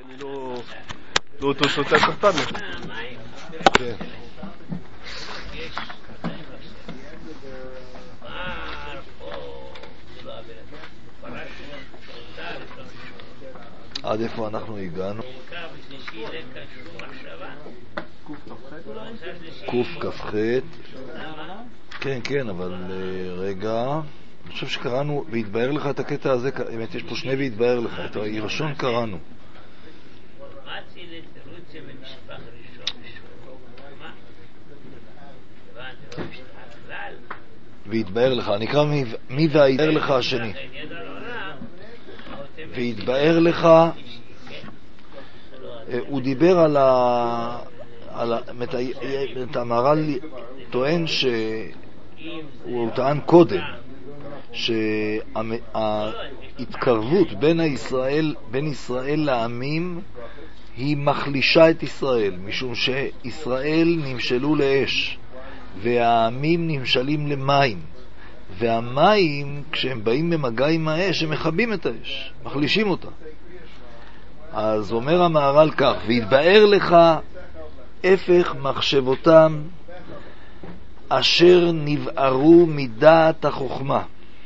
אני לא אותו שותה קפטנו. כן. עד איפה אנחנו הגענו? קוף כ"ח. כן, כן, אבל רגע. אני חושב שקראנו, והתבהר לך את הקטע הזה, באמת יש פה שני והתבהר לך, את הראשון קראנו. והתבהר לך, אני אקרא מי והתבהר לך השני. והתבהר לך, הוא דיבר על המהר"ל טוען שהוא טען קודם שההתקרבות בין ישראל לעמים היא מחלישה את ישראל, משום שישראל נמשלו לאש והעמים נמשלים למים, והמים כשהם באים במגע עם האש הם מכבים את האש, מחלישים אותה. אז אומר המהר"ל כך: והתבהר לך הפך מחשבותם אשר נבערו מדעת החוכמה,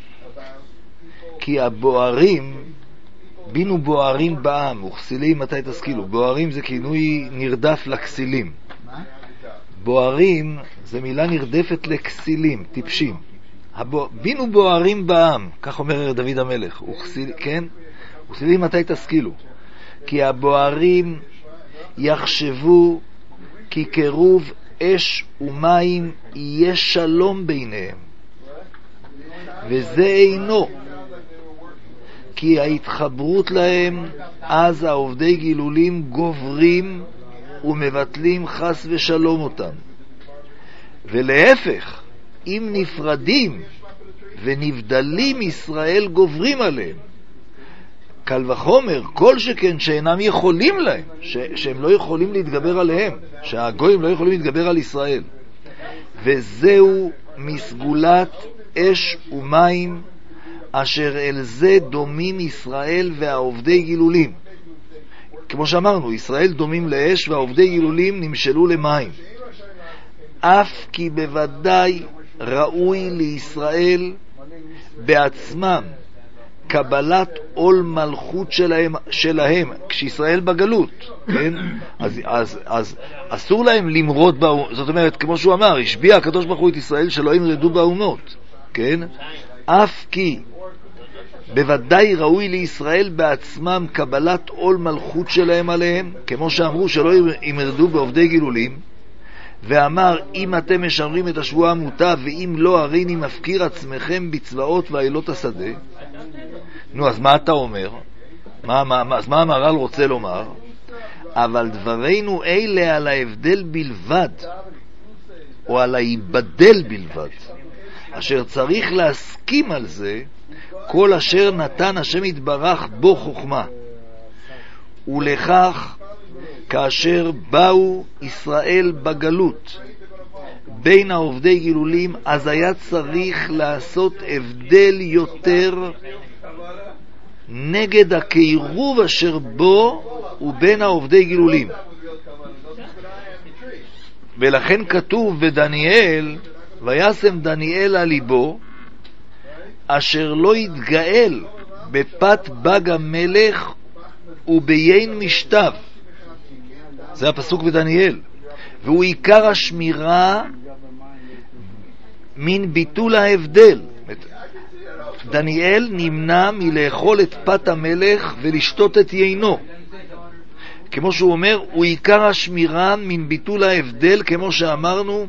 כי הבוערים בינו בוערים בעם, וכסילים מתי תשכילו. בוערים זה כינוי נרדף לכסילים. בוערים זה מילה נרדפת לכסילים, טיפשים. בינו בוערים בעם, כך אומר דוד המלך, כן? וכסילים מתי תשכילו, כי הבוערים יחשבו כי קירוב אש ומים יהיה שלום ביניהם, וזה אינו, כי ההתחברות להם אז העובדי גילולים גוברים ומבטלים חס ושלום אותם. ולהפך, אם נפרדים ונבדלים ישראל גוברים עליהם. קל וחומר, כל שכן שאינם יכולים להם, שהם לא יכולים להתגבר עליהם, שהגויים לא יכולים להתגבר על ישראל. וזהו מסגולת אש ומים, אשר אל זה דומים ישראל והעובדי גילולים. כמו שאמרנו, ישראל דומים לאש והעובדי גילולים נמשלו למים. אף כי בוודאי ראוי לישראל בעצמם קבלת עול מלכות שלהם כשישראל בגלות, כן? אז אסור להם למרוד באומות, זאת אומרת, כמו שהוא אמר, השביע הקדוש ברוך הוא את ישראל שלא ימרדו באומות, כן? אף כי בוודאי ראוי לישראל בעצמם קבלת עול מלכות שלהם עליהם, כמו שאמרו שלא ימרדו בעובדי גילולים, ואמר אם אתם משמרים את השבועה המוטב ואם לא הרי אני מפקיר עצמכם בצבאות ואילות השדה. נו, אז מה אתה אומר? אז מה המהר"ל רוצה לומר? אבל דברינו אלה על ההבדל בלבד, או על ההיבדל בלבד, אשר צריך להסכים על זה כל אשר נתן השם יתברך בו חוכמה. ולכך כאשר באו ישראל בגלות בין העובדי גילולים, אז היה צריך לעשות הבדל יותר נגד הקירוב אשר בו ובין העובדי גילולים. ולכן כתוב בדניאל, וישם דניאל על ליבו אשר לא יתגאל בפת בג המלך וביין משתב. זה הפסוק בדניאל. והוא עיקר השמירה מן ביטול ההבדל. דניאל נמנע מלאכול את פת המלך ולשתות את יינו. כמו שהוא אומר, הוא עיקר השמירה מן ביטול ההבדל, כמו שאמרנו,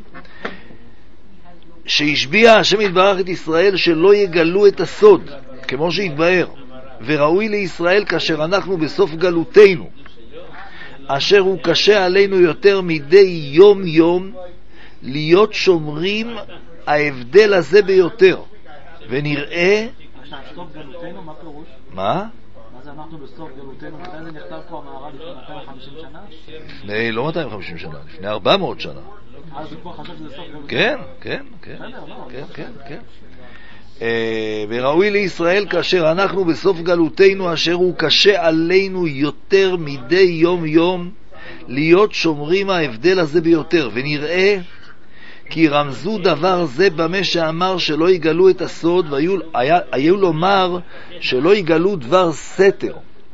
שהשביע השם יתברך את ישראל שלא יגלו את הסוד, כמו שהתבהר. וראוי לישראל כאשר אנחנו בסוף גלותנו, אשר הוא קשה עלינו יותר מדי יום יום, להיות שומרים ההבדל הזה ביותר. ונראה... סוף גלותנו, מה פירוש? מה? מה זה אנחנו בסוף גלותנו? מתי זה נכתב פה המהר"ל? לפני 250 שנה? לפני לא 250 שנה, לפני 400 שנה. אז הוא כבר חשב שזה סוף גלותנו? כן, כן, כן. בסדר, לא. כן, כן, כן. וראוי לישראל כאשר אנחנו בסוף גלותנו אשר הוא קשה עלינו יותר מדי יום יום להיות שומרים ההבדל הזה ביותר, ונראה כי רמזו דבר זה במה שאמר שלא יגלו את הסוד, והיו לומר שלא יגלו דבר סתר.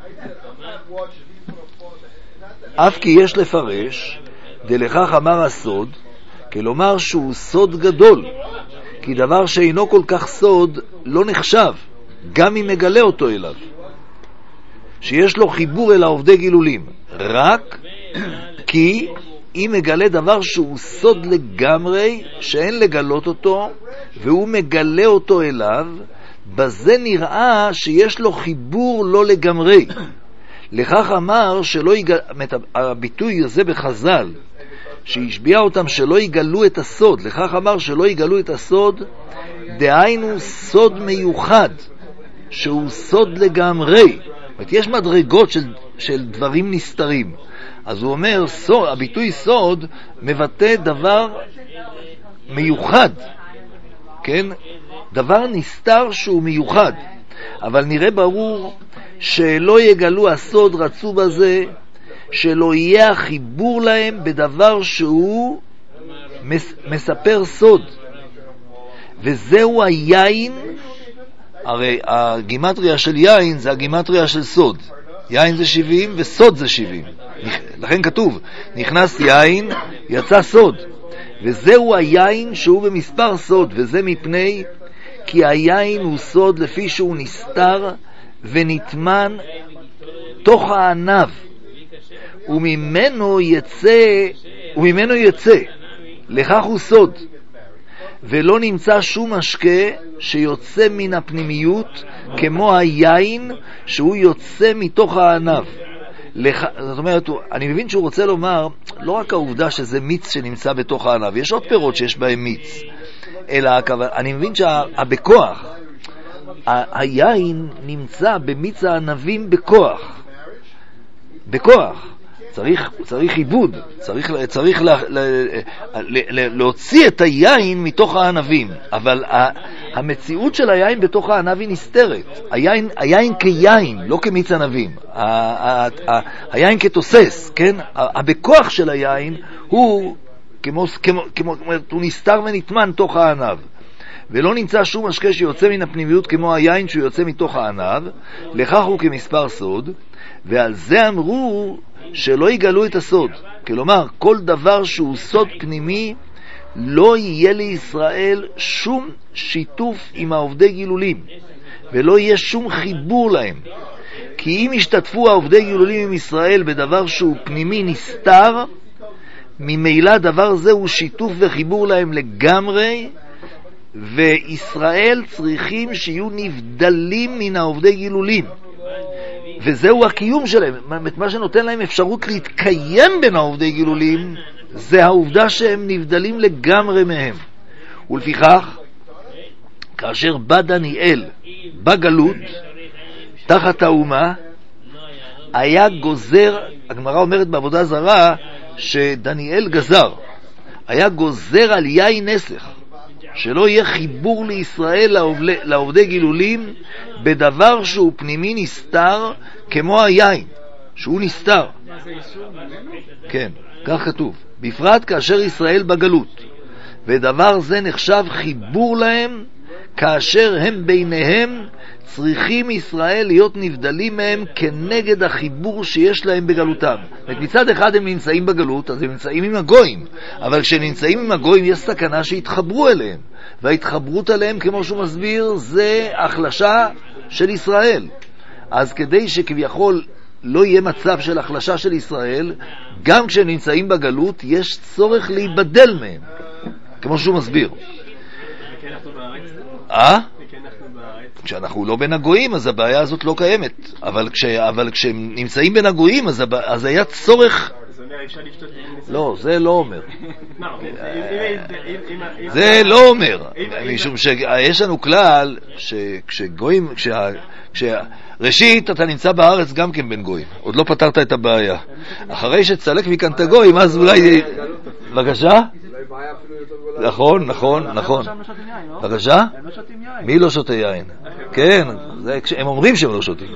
אף כי יש לפרש דלכך אמר הסוד, כלומר שהוא סוד גדול, כי דבר שאינו כל כך סוד לא נחשב, גם אם מגלה אותו אליו, שיש לו חיבור אל העובדי גילולים, רק כי אם מגלה דבר שהוא סוד לגמרי, שאין לגלות אותו, והוא מגלה אותו אליו, בזה נראה שיש לו חיבור לא לגמרי. לכך אמר שלא הביטוי הזה בחז"ל, שהשביע אותם שלא יגלו את הסוד, לכך אמר שלא יגלו את הסוד, דהיינו סוד מיוחד, שהוא סוד לגמרי. יש מדרגות של דברים נסתרים. אז הוא אומר, הביטוי סוד מבטא דבר מיוחד, כן? דבר נסתר שהוא מיוחד. אבל נראה ברור שלא יגלו הסוד, רצו בזה שלא יהיה החיבור להם בדבר שהוא מספר סוד. וזהו היין, הרי הגימטריה של יין זה הגימטריה של סוד. יין זה 70 וסוד זה 70. לכן כתוב, נכנס יין, יצא סוד. וזהו היין שהוא במספר סוד, וזה מפני כי היין הוא סוד לפי שהוא נסתר ונטמן תוך הענב, וממנו יצא, לכך הוא סוד, ולא נמצא שום משקה שיוצא מן הפנימיות כמו היין שהוא יוצא מתוך הענב. זאת אומרת, אני מבין שהוא רוצה לומר לא רק העובדה שזה מיץ שנמצא בתוך הענב, יש עוד פירות שיש בהם מיץ, אלא אני מבין שבכוח היין נמצא במיץ הענבים בכוח. צריך עיבוד, צריך להוציא את היין מתוך הענבים, אבל המציאות של היין בתוך הענב היא נסתרת. היין כיין, לא כמיץ ענבים. היין כתוסס, כן? הבכוח של היין הוא כמו הוא נסתר ונטמן תוך הענב. ולא נמצא שום משקה שיוצא מן הפנימיות כמו היין שהוא יוצא מתוך הענב, לכך הוא כמספר סוד, ועל זה אמרו שלא יגלו את הסוד. כלומר, כל דבר שהוא סוד פנימי, לא יהיה לישראל שום שיתוף עם העובדי גילולים, ולא יהיה שום חיבור להם. כי אם ישתתפו העובדי גילולים עם ישראל בדבר שהוא פנימי נסתר, ממילא דבר זה הוא שיתוף וחיבור להם לגמרי, וישראל צריכים שיהיו נבדלים מן העובדי גילולים, וזהו הקיום שלהם. מה שנותן להם אפשרות להתקיים בין העובדי גילולים זה העובדה שהם נבדלים לגמרי מהם. ולפיכך כאשר בא דניאל בגלות תחת האומה, היה גוזר, הגמרא אומרת בעבודה זרה שדניאל גזר, היה גוזר על יין נסך שלא יהיה חיבור לישראל לעובדי גילולים בדבר שהוא פנימי נסתר כמו היין שהוא נסתר. כן, כך כתוב. בפרט כאשר ישראל בגלות, ודבר זה נחשב חיבור להם כאשר הם ביניהם צריכים ישראל להיות נבדלים מהם כנגד החיבור שיש להם בגלותם. מצד אחד הם נמצאים בגלות, אז הם נמצאים עם הגויים, אבל כשנמצאים עם הגויים יש סכנה שיתחברו אליהם, וההתחברות עליהם, כמו שהוא מסביר, זה החלשה של ישראל. אז כדי שכביכול לא יהיה מצב של החלשה של ישראל, גם כשנמצאים בגלות יש צורך להיבדל מהם, כמו שהוא מסביר. כשאנחנו לא בין הגויים אז הבעיה הזאת לא קיימת, אבל כשהם נמצאים בין הגויים אז היה צורך. לא, זה לא אומר. זה לא אומר, משום שיש לנו כלל שכשגויים, ראשית אתה נמצא בארץ גם כן בין גויים, עוד לא פתרת את הבעיה. אחרי שתסלק מכאן את הגויים אז אולי... בבקשה? נכון, נכון, נכון. בבקשה? הם לא שותים יין. מי לא שותה יין? כן, הם אומרים שהם לא שותים.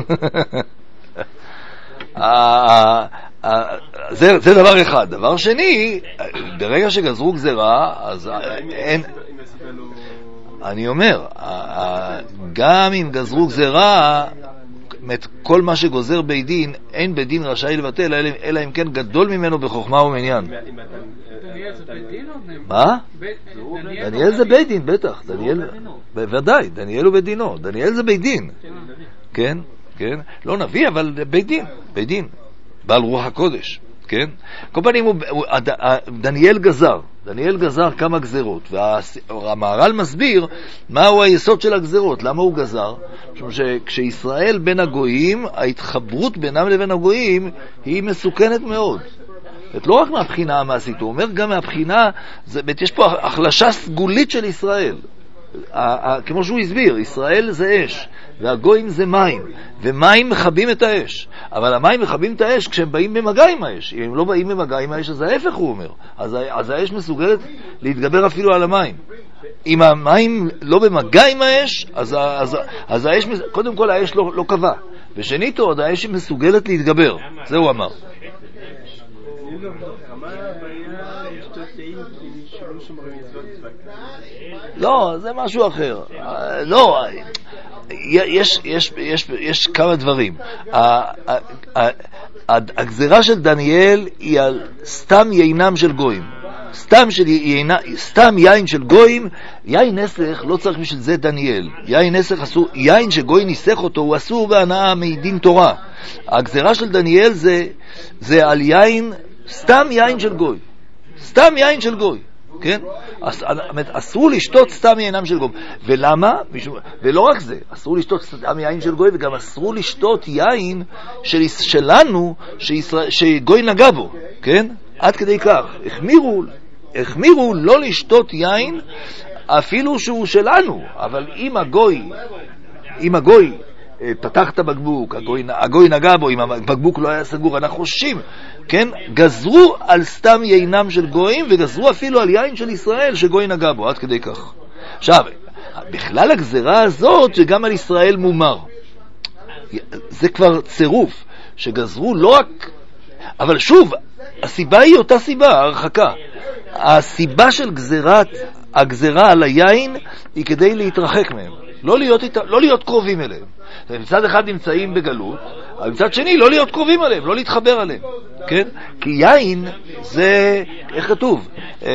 זה דבר אחד. דבר שני, ברגע שגזרו גזרה, אז אין... אני אומר, גם אם גזרו גזרה, כל מה שגוזר בית דין, אין בית דין רשאי לבטל, אלא אם כן גדול ממנו בחוכמה ומעניין. דניאל זה בית דין או בני? מה? דניאל זה בית דין, בטח. בוודאי, דניאל הוא בית דינו. דניאל זה בית דין. כן, כן. לא נביא, אבל בית דין. בית דין. בעל רוח הקודש. כן? כל פנים, דניאל גזר. דניאל גזר כמה גזרות, והמהר"ל מסביר מהו היסוד של הגזרות, למה הוא גזר. משום שכשישראל בין הגויים, ההתחברות בינם לבין הגויים היא מסוכנת מאוד. לא רק מהבחינה המעשית, הוא אומר גם מהבחינה, יש פה החלשה סגולית של ישראל. כמו שהוא הסביר, ישראל זה אש, והגויים זה מים, ומים מכבים את האש. אבל המים מכבים את האש כשהם באים במגע עם האש. אם הם לא באים במגע עם האש, אז ההפך הוא אומר. אז האש מסוגלת להתגבר אפילו על המים. אם המים לא במגע עם האש, אז האש, קודם כל האש לא קבע. ושנית עוד, האש מסוגלת להתגבר. זה הוא אמר. לא, זה משהו אחר. לא, יש כמה דברים. הגזרה של דניאל היא על סתם יינם של גויים. סתם יין של גויים. יין נסך לא צריך בשביל זה דניאל. יין נסך אסור, יין שגוי ניסח אותו הוא אסור בהנאה מדין תורה. הגזרה של דניאל זה על יין, סתם יין של גוי. סתם יין של גוי. כן? אסור לשתות סתם יינם של גוי. ולמה? ולא רק זה, אסור לשתות סתם יין של גוי, וגם אסור לשתות יין שלנו שגוי נגע בו. כן? עד כדי כך. החמירו לא לשתות יין אפילו שהוא שלנו. אבל אם הגוי פתח את הבקבוק, הגוי נגע בו, אם הבקבוק לא היה סגור, אנחנו חוששים, כן? גזרו על סתם יינם של גויים, וגזרו אפילו על יין של ישראל שגוי נגע בו, עד כדי כך. עכשיו, בכלל הגזרה הזאת זה גם על ישראל מומר. זה כבר צירוף, שגזרו לא רק... אבל שוב, הסיבה היא אותה סיבה, הרחקה. הסיבה של הגזרה על היין היא כדי להתרחק מהם. לא להיות קרובים אליהם. מצד אחד נמצאים בגלות, אבל מצד שני לא להיות קרובים עליהם, לא להתחבר עליהם. כן? כי יין זה, איך כתוב?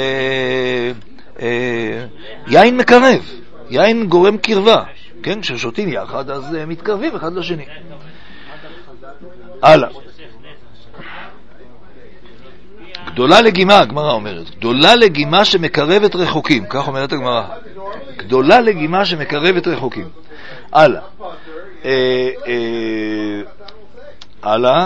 יין מקרב. יין גורם קרבה. כן? כששותים יחד אז מתקרבים אחד לשני. הלאה. גדולה לגימה, הגמרא אומרת. גדולה לגימה שמקרבת רחוקים. כך אומרת הגמרא. גדולה לגימה שמקרבת רחוקים. הלאה. הלאה.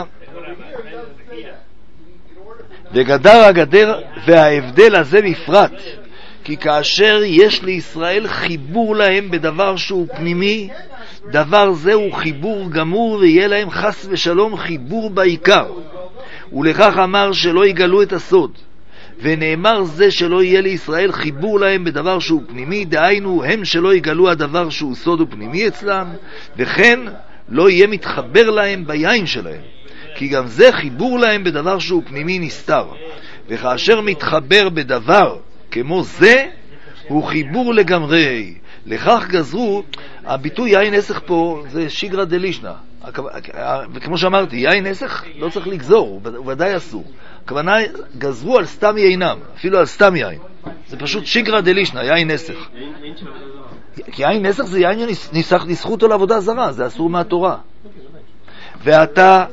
וגדר הגדר וההבדל הזה בפרט. כי כאשר יש לישראל חיבור להם בדבר שהוא פנימי, דבר זה הוא חיבור גמור, ויהיה להם חס ושלום חיבור בעיקר. ולכך אמר שלא יגלו את הסוד. ונאמר זה שלא יהיה לישראל חיבור להם בדבר שהוא פנימי, דהיינו הם שלא יגלו הדבר שהוא סוד ופנימי אצלם, וכן לא יהיה מתחבר להם ביין שלהם, כי גם זה חיבור להם בדבר שהוא פנימי נסתר. וכאשר מתחבר בדבר כמו זה, הוא חיבור לגמרי. לכך גזרו, הביטוי יין נסך פה זה שיגרא דלישנא, וכמו שאמרתי, יין נסך לא צריך לגזור, הוא ודאי אסור. הכוונה, גזרו על סתם יינם, אפילו על סתם יין. זה פשוט שיגרא דלישנא, יין נסך. כי יין נסך זה יין ניסחו אותו לעבודה זרה, זה אסור מהתורה. ואתה...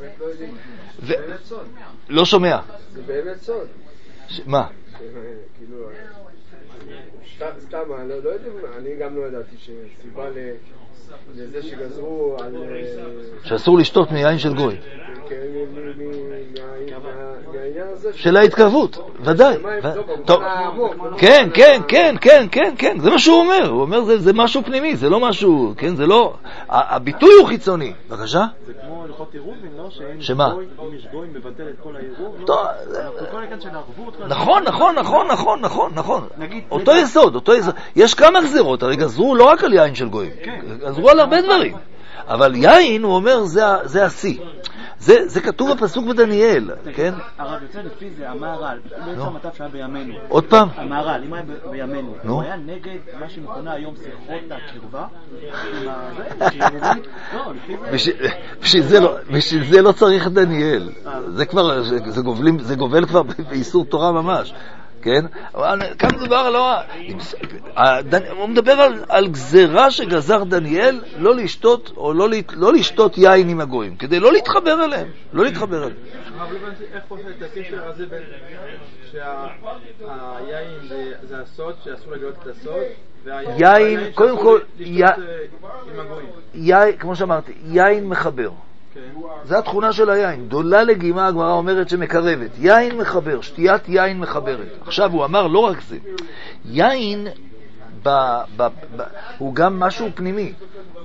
לא שומע. זה באמת סוד. מה? כאילו... סתם, לא יודעים, אני גם לא ידעתי שסיבה לזה שגזרו על... שאסור לשתות מיין של גוי. כן, מהעניין הזה של ההתקרבות, ודאי. טוב, כן, זה מה שהוא אומר. הוא אומר, זה משהו פנימי, זה לא משהו, כן, זה לא... הביטוי הוא חיצוני. בבקשה? זה כמו הלכות עירובין, לא? שמה? אם יש גוי מבטל את כל העירוב, טוב, כל העניין של הערבות... נכון. אותו יסוד. יש כמה גזירות, הרי גזרו לא רק על יין של גויים, גזרו על הרבה דברים. אבל יין, הוא אומר, זה השיא. זה כתוב בפסוק בדניאל, כן? הרב יוצא לפי זה, המהר"ל, בעצם המצב שהיה בימינו. עוד פעם? המהר"ל, אם היה בימינו, הוא היה נגד מה שמכונה היום שיחות הקרבה. בשביל זה לא צריך דניאל. זה גובל כבר באיסור תורה ממש. כן? כאן מדובר הוא מדבר על גזרה שגזר דניאל לא לשתות או לא לשתות יין עם הגויים, כדי לא להתחבר אליהם, לא להתחבר אליהם. אבל איך עושה את הקשר הזה בין שהיין זה הסוד, שאסור לגלות את הסוד, יין, קודם כל, עם הגויים. כמו שאמרתי, יין מחבר. זה התכונה של היין. דולה לגימה, הגמרא אומרת שמקרבת. יין מחבר, שתיית יין מחברת. עכשיו הוא אמר לא רק זה. יין הוא גם משהו פנימי.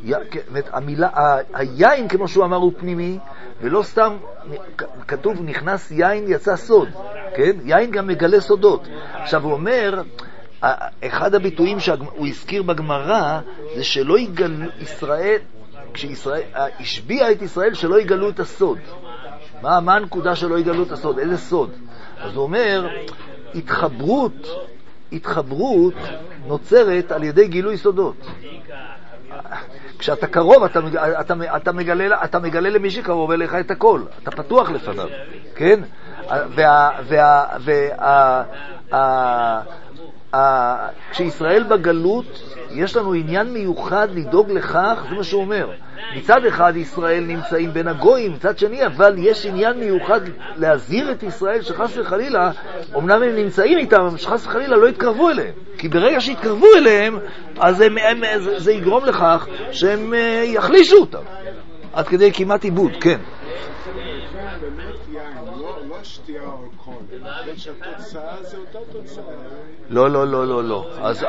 היין, כמו שהוא אמר, הוא פנימי, ולא סתם כתוב נכנס יין יצא סוד. כן? יין גם מגלה סודות. עכשיו הוא אומר, אחד הביטויים שהוא הזכיר בגמרא זה שלא יגלו ישראל, כשישראל השביע את ישראל שלא יגלו את הסוד. מה הנקודה שלא יגלו את הסוד? איזה סוד? אז הוא אומר, התחברות נוצרת על ידי גילוי סודות. כשאתה קרוב, אתה מגלה למי שקרוב אליך את הכל. אתה פתוח לפניו, כן? כשישראל בגלות יש לנו עניין מיוחד לדאוג לכך, זה מה שהוא אומר. מצד אחד ישראל נמצאים בין הגויים, מצד שני אבל יש עניין מיוחד להזהיר את ישראל שחס וחלילה, אמנם הם נמצאים איתם, שחס וחלילה לא יתקרבו אליהם, כי ברגע שיתקרבו אליהם אז זה יגרום לכך שהם יחלישו אותם עד כדי כמעט עיבוד. כן, לא שתייה או אלכוהול, אלא שהתוצאה זה אותה תוצאה. לא. אז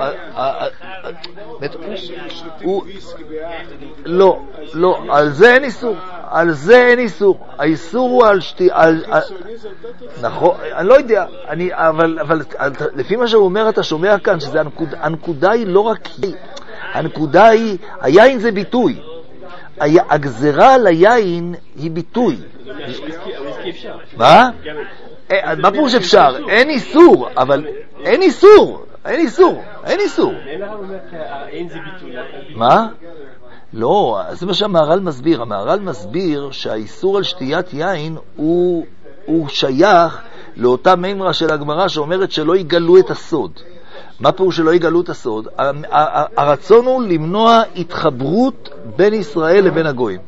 לא, על זה אין איסור. האיסור הוא על שתייה. נכון, אני לא יודע, אבל לפי מה שהוא אומר אתה שומע כאן שזה הנקודה היא לא רק הנקודה היא, היין זה ביטוי. הגזרה על היין היא ביטוי. מה? מה פירוש אפשר? אין איסור, אבל אין איסור. מה? לא, זה מה שהמהר"ל מסביר. המהר"ל מסביר שהאיסור על שתיית יין הוא שייך לאותה מימרה של הגמרא שאומרת שלא יגלו את הסוד. מה פירוש שלא יגלו את הסוד? הרצון הוא למנוע התחברות בין ישראל לבין הגויים.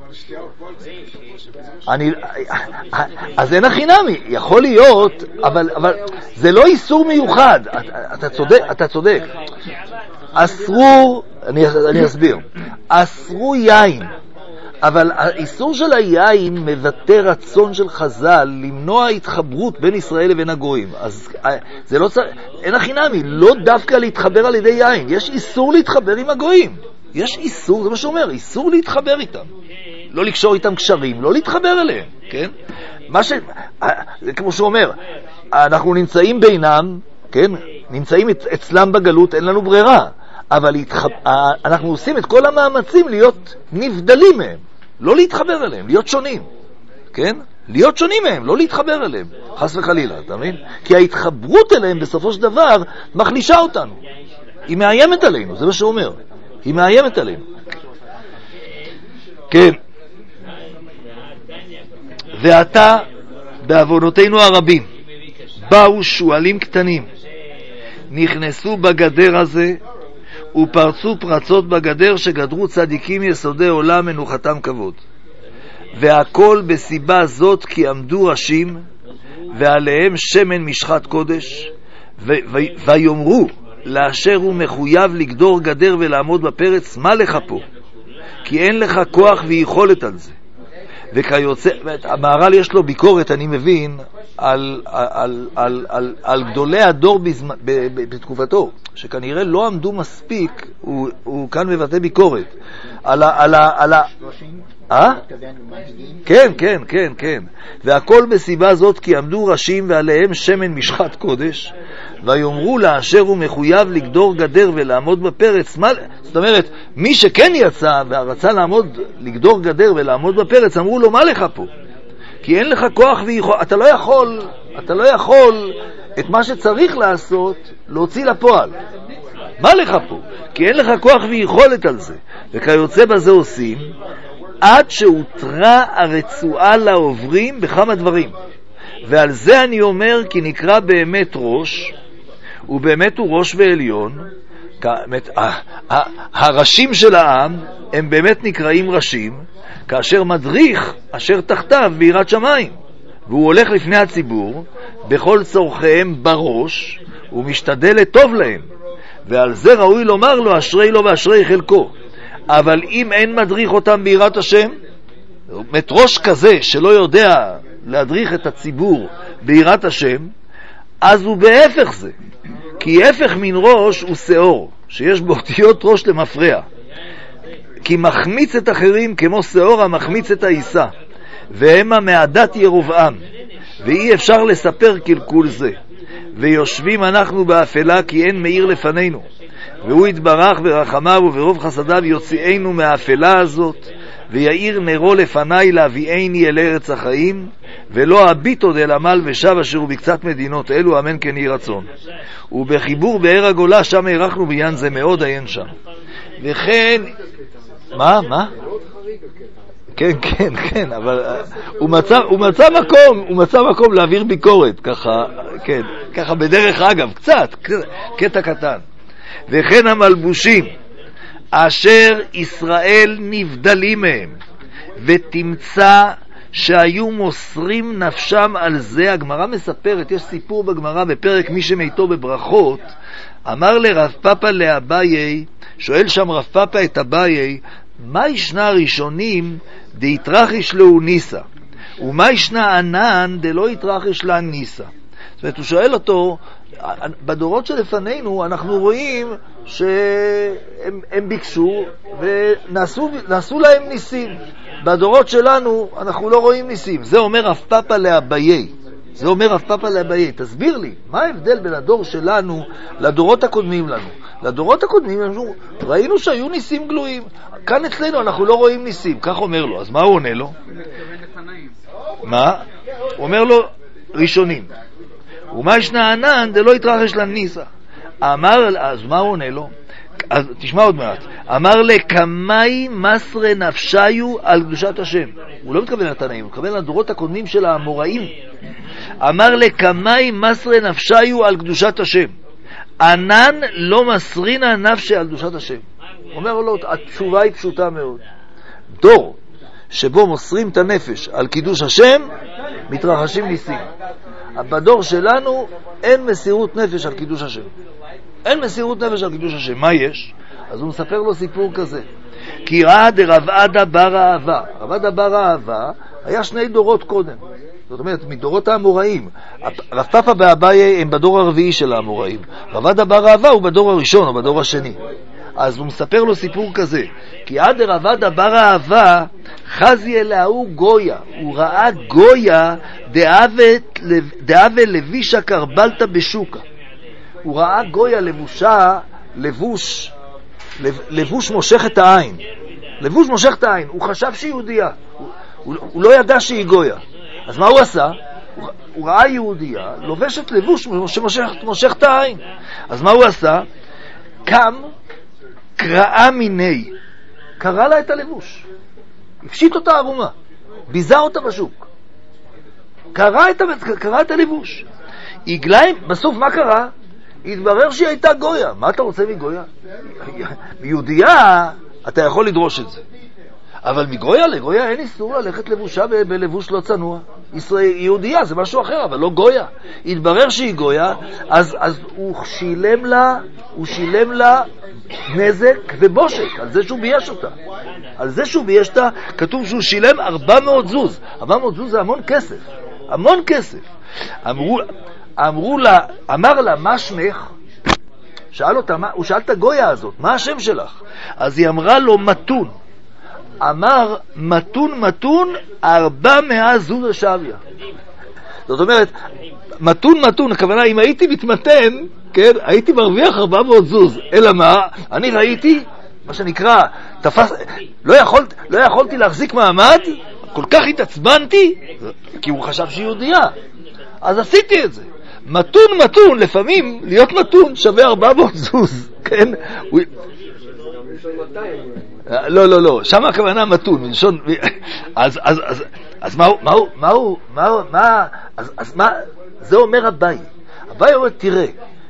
אז אין החינמי, יכול להיות, אבל זה לא איסור מיוחד. אתה צודק. אסרו, אני אסביר. אסרו יין, אבל האיסור של היין מבטא רצון של חז"ל למנוע התחברות בין ישראל לבין הגויים. אז זה לא צריך, אין החינמי, לא דווקא להתחבר על ידי יין. יש איסור להתחבר עם הגויים. יש איסור, זה מה שאומר, איסור להתחבר איתם. לא לקשור איתם קשרים, לא להתחבר אליהם, כן? זה כמו שהוא אומר, אנחנו נמצאים בינם, כן? נמצאים אצלם בגלות, אין לנו ברירה. אבל אנחנו עושים את כל המאמצים להיות נבדלים מהם, לא להתחבר אליהם, להיות שונים, כן? להיות שונים מהם, לא להתחבר אליהם, חס וחלילה, אתה מבין? כי ההתחברות אליהם בסופו של דבר מחלישה אותנו, היא מאיימת עלינו, זה מה שהוא אומר, היא מאיימת עלינו. כן. ועתה בעוונותינו הרבים באו שועלים קטנים, נכנסו בגדר הזה ופרצו פרצות בגדר שגדרו צדיקים יסודי עולם מנוחתם כבוד, והכל בסיבה זאת כי עמדו ראשים ועליהם שמן משחת קודש, ויאמרו לאשר הוא מחויב לגדור גדר ולעמוד בפרץ, מה לך פה? כי אין לך כוח ויכולת על זה. וכיוצא, המהר"ל יש לו ביקורת, אני מבין, על גדולי הדור בתקופתו, שכנראה לא עמדו מספיק, הוא כאן מבטא ביקורת, כן, כן, כן, כן. והכל בסיבה זאת כי עמדו ראשים ועליהם שמן משחת קודש, ויאמרו לאשר הוא מחויב לגדור גדר ולעמוד בפרץ. זאת אומרת, מי שכן יצא ורצה לגדור גדר ולעמוד בפרץ, אמרו לו, מה לך פה? כי אין לך כוח ויכול, אתה לא יכול את מה שצריך לעשות להוציא לפועל. מה לך פה? כי אין לך כוח ויכולת על זה. וכיוצא בזה עושים, עד שהותרה הרצועה לעוברים בכמה דברים. ועל זה אני אומר כי נקרא באמת ראש, ובאמת הוא ראש ועליון. הראשים של העם הם באמת נקראים ראשים, כאשר מדריך אשר תחתיו ביראת שמיים, והוא הולך לפני הציבור בכל צורכיהם בראש ומשתדל לטוב להם, ועל זה ראוי לומר לו אשרי לו ואשרי חלקו. אבל אם אין מדריך אותם ביראת השם, ראש כזה שלא יודע להדריך את הציבור ביראת השם, אז הוא בהפך זה, כי הפך מן ראש הוא שאור שיש בו אותיות ראש למפרע, כי מחמיץ את אחרים כמו שאור המחמיץ את העיסה, והמה מעדת ירובעם, ואי אפשר לספר קלקול זה. ויושבים אנחנו באפלה כי אין מאיר לפנינו, והוא יתברך ברחמיו וברוב חסדיו יוציאנו מהאפלה הזאת, ויאיר נרו לפניי להביאני אל ארץ החיים, ולא אביט עוד אל עמל ושב אשר הוא בקצת מדינות אלו, אמן כן יהי רצון. ובחיבור באר הגולה שם הערכנו בעניין זה מאוד, עיין שם. וכן, מה? כן, כן, כן, אבל הוא מצא מקום להעביר ביקורת, ככה, כן, ככה בדרך אגב, קצת, קטע קטן. וכן המלבושים אשר ישראל נבדלים מהם, ותמצא שהיו מוסרים נפשם על זה. הגמרא מספרת, יש סיפור בגמרא בפרק מי שמיתו בברכות, אמר לרב פאפא לאביי, שואל שם רב פאפא את אביי, מה ישנה הראשונים דהתרחיש לו ניסה, ומה ישנה ענן דלא יתרחיש לה ניסה? זאת אומרת, הוא שואל אותו, בדורות שלפנינו אנחנו רואים שהם ביקשו ונעשו להם ניסים, בדורות שלנו אנחנו לא רואים ניסים. זה אומר רב פאפא לאביי, תסביר לי, מה ההבדל בין הדור שלנו לדורות הקודמים לנו? לדורות הקודמים ראינו שהיו ניסים גלויים, כאן אצלנו אנחנו לא רואים ניסים, כך אומר לו. אז מה הוא עונה לו? מה? הוא אומר לו ראשונים. ומה ישנה ענן דלא יתרחש לניסה. אז מה הוא עונה לו? אז תשמע עוד מעט. אמר לקמאי מסרי נפשיו על קדושת השם. הוא לא מתכוון לתנאים, הוא מתכוון לדורות הקודמים של האמוראים. אמר לקמאי מסרי נפשיו על קדושת השם, ענן לא מסרינה נפשי על קדושת השם. אומר לו, התשובה היא פשוטה מאוד. דור שבו מוסרים את הנפש על קידוש השם, מתרחשים ניסים. בדור שלנו אין מסירות נפש על קידוש השם. אין מסירות נפש על קידוש השם. מה יש? אז הוא מספר לו סיפור כזה. כי ראה דרב עדה בר אהבה. רב עדה בר אהבה היה 2 דורות קודם. זאת אומרת, מדורות האמוראים. רב פאפא ואביי הם בדור הרביעי של האמוראים. רב עדה בר אהבה הוא בדור הראשון או בדור השני. אז הוא מספר לו סיפור כזה. כי עד רב עדה בר אהבה חזי אלהו גויה. הוא ראה גויה דאבה לבישה קרבלתה בשוקה. הוא ראה גויה לבוש מושך את העין. לבוש מושך את העין. הוא חשב שהיא יהודייה. הוא לא ידע שהיא גויה. אז מה הוא עשה? הוא ראה יהודייה לובשת לבוש שמושך את העין. אז מה הוא עשה? קם, קראה מיני, קרא לה את הלבוש, הפשיט אותה ערומה, ביזה אותה בשוק, קרא את הלבוש, עגליים. בסוף מה קרה? התברר שהיא הייתה גויה. מה אתה רוצה מגויה? יהודייה אתה יכול לדרוש את זה, אבל מגויה לגויה אין איסור ללכת לבושה בלבוש לא צנוע. יהודייה זה משהו אחר, אבל לא גויה. התברר שהיא גויה, אז הוא שילם לה נזק ובושק על זה שהוא בייש אותה. על זה שהוא ביישת, כתוב שהוא שילם 400 זוז. 400 זוז זה המון כסף. המון כסף. אמר לה, מה שמך? הוא שאל את הגויה הזאת, מה השם שלך? אז היא אמרה לו, מתון. אמר, מתון, 400 זוז השוויה. זאת אומרת, מתון, הכוונה, אם הייתי מתמתן, כן, הייתי מרוויח 400 זוז. אלא מה? אני ראיתי, מה שנקרא, לא יכולתי להחזיק מעמד, כל כך התעצבנתי, כי הוא חשב שהיא יהודייה. אז עשיתי את זה. מתון, לפעמים להיות מתון שווה 400 זוז, כן? לא, שם הכוונה מתון, מלשון... אז מה, זה אומר אביי. אביי אומר, תראה,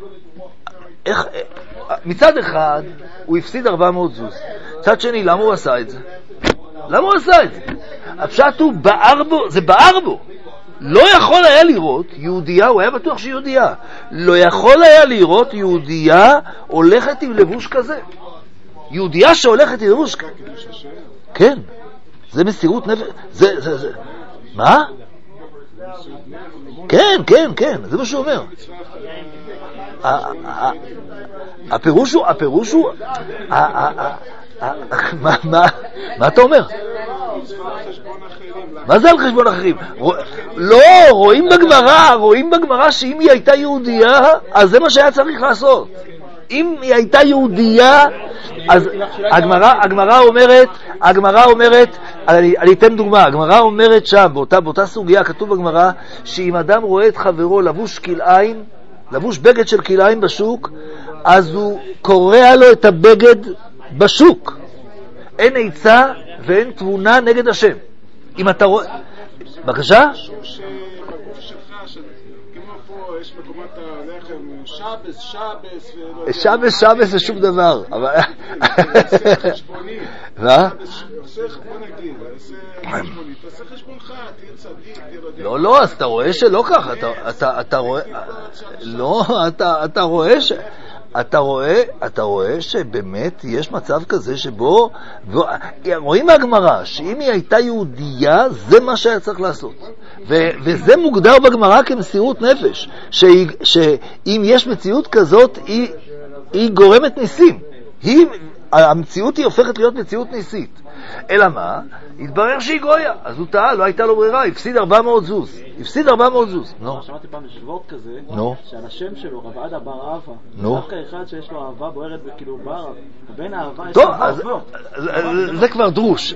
מצד אחד הוא הפסיד 400 זוז, מצד שני, למה הוא עשה את זה? הפשט הוא זה בער בו. לא יכול היה לראות יהודייה, הוא היה בטוח שהיא יהודייה, לא יכול היה לראות יהודייה הולכת עם לבוש כזה. יהודייה שהולכת עם לבוש כזה. כן, זה מסירות נפש. זה. מה? כן, זה מה שהוא אומר. הפירוש הוא, מה אתה אומר? מה זה על חשבון אחרים? לא, רואים בגמרא שאם היא הייתה יהודייה, אז זה מה שהיה צריך לעשות. אם היא הייתה יהודייה, אז הגמרא אומרת, אני אתן דוגמה, הגמרא אומרת שם, באותה סוגיה כתוב בגמרא, שאם אדם רואה את חברו לבוש בגד של כלאיים בשוק, אז הוא קורע לו את הבגד בשוק. אין עצה ואין תבונה נגד השם. אם אתה רואה... בבקשה? כמו פה יש מקומות הלחם, שבס זה שום דבר. עושה חשבוני. מה? עושה חשבון נגיד, עושה חשבונך, תהיה צדיק, תהיה... לא, אז אתה רואה שלא ככה. אתה רואה... לא, אתה רואה שבאמת יש מצב כזה שבו רואים מהגמרא שאם היא הייתה יהודייה זה מה שהיה צריך לעשות, וזה מוגדר בגמרא כמסירות נפש, שאם יש מציאות כזאת היא גורמת ניסים, המציאות היא הופכת להיות מציאות ניסית. אלא מה? התברר שהיא גויה, אז הוא טעה, לא הייתה לו ברירה, הפסיד 400 זוז. שמעתי פעם לשבועות כזה, נו. שעל השם שלו, רב עדה בר אהבה, דווקא אחד שיש לו אהבה בוערת וכאילו בר, ובין האהבה יש לו אהבות. זה כבר דרוש.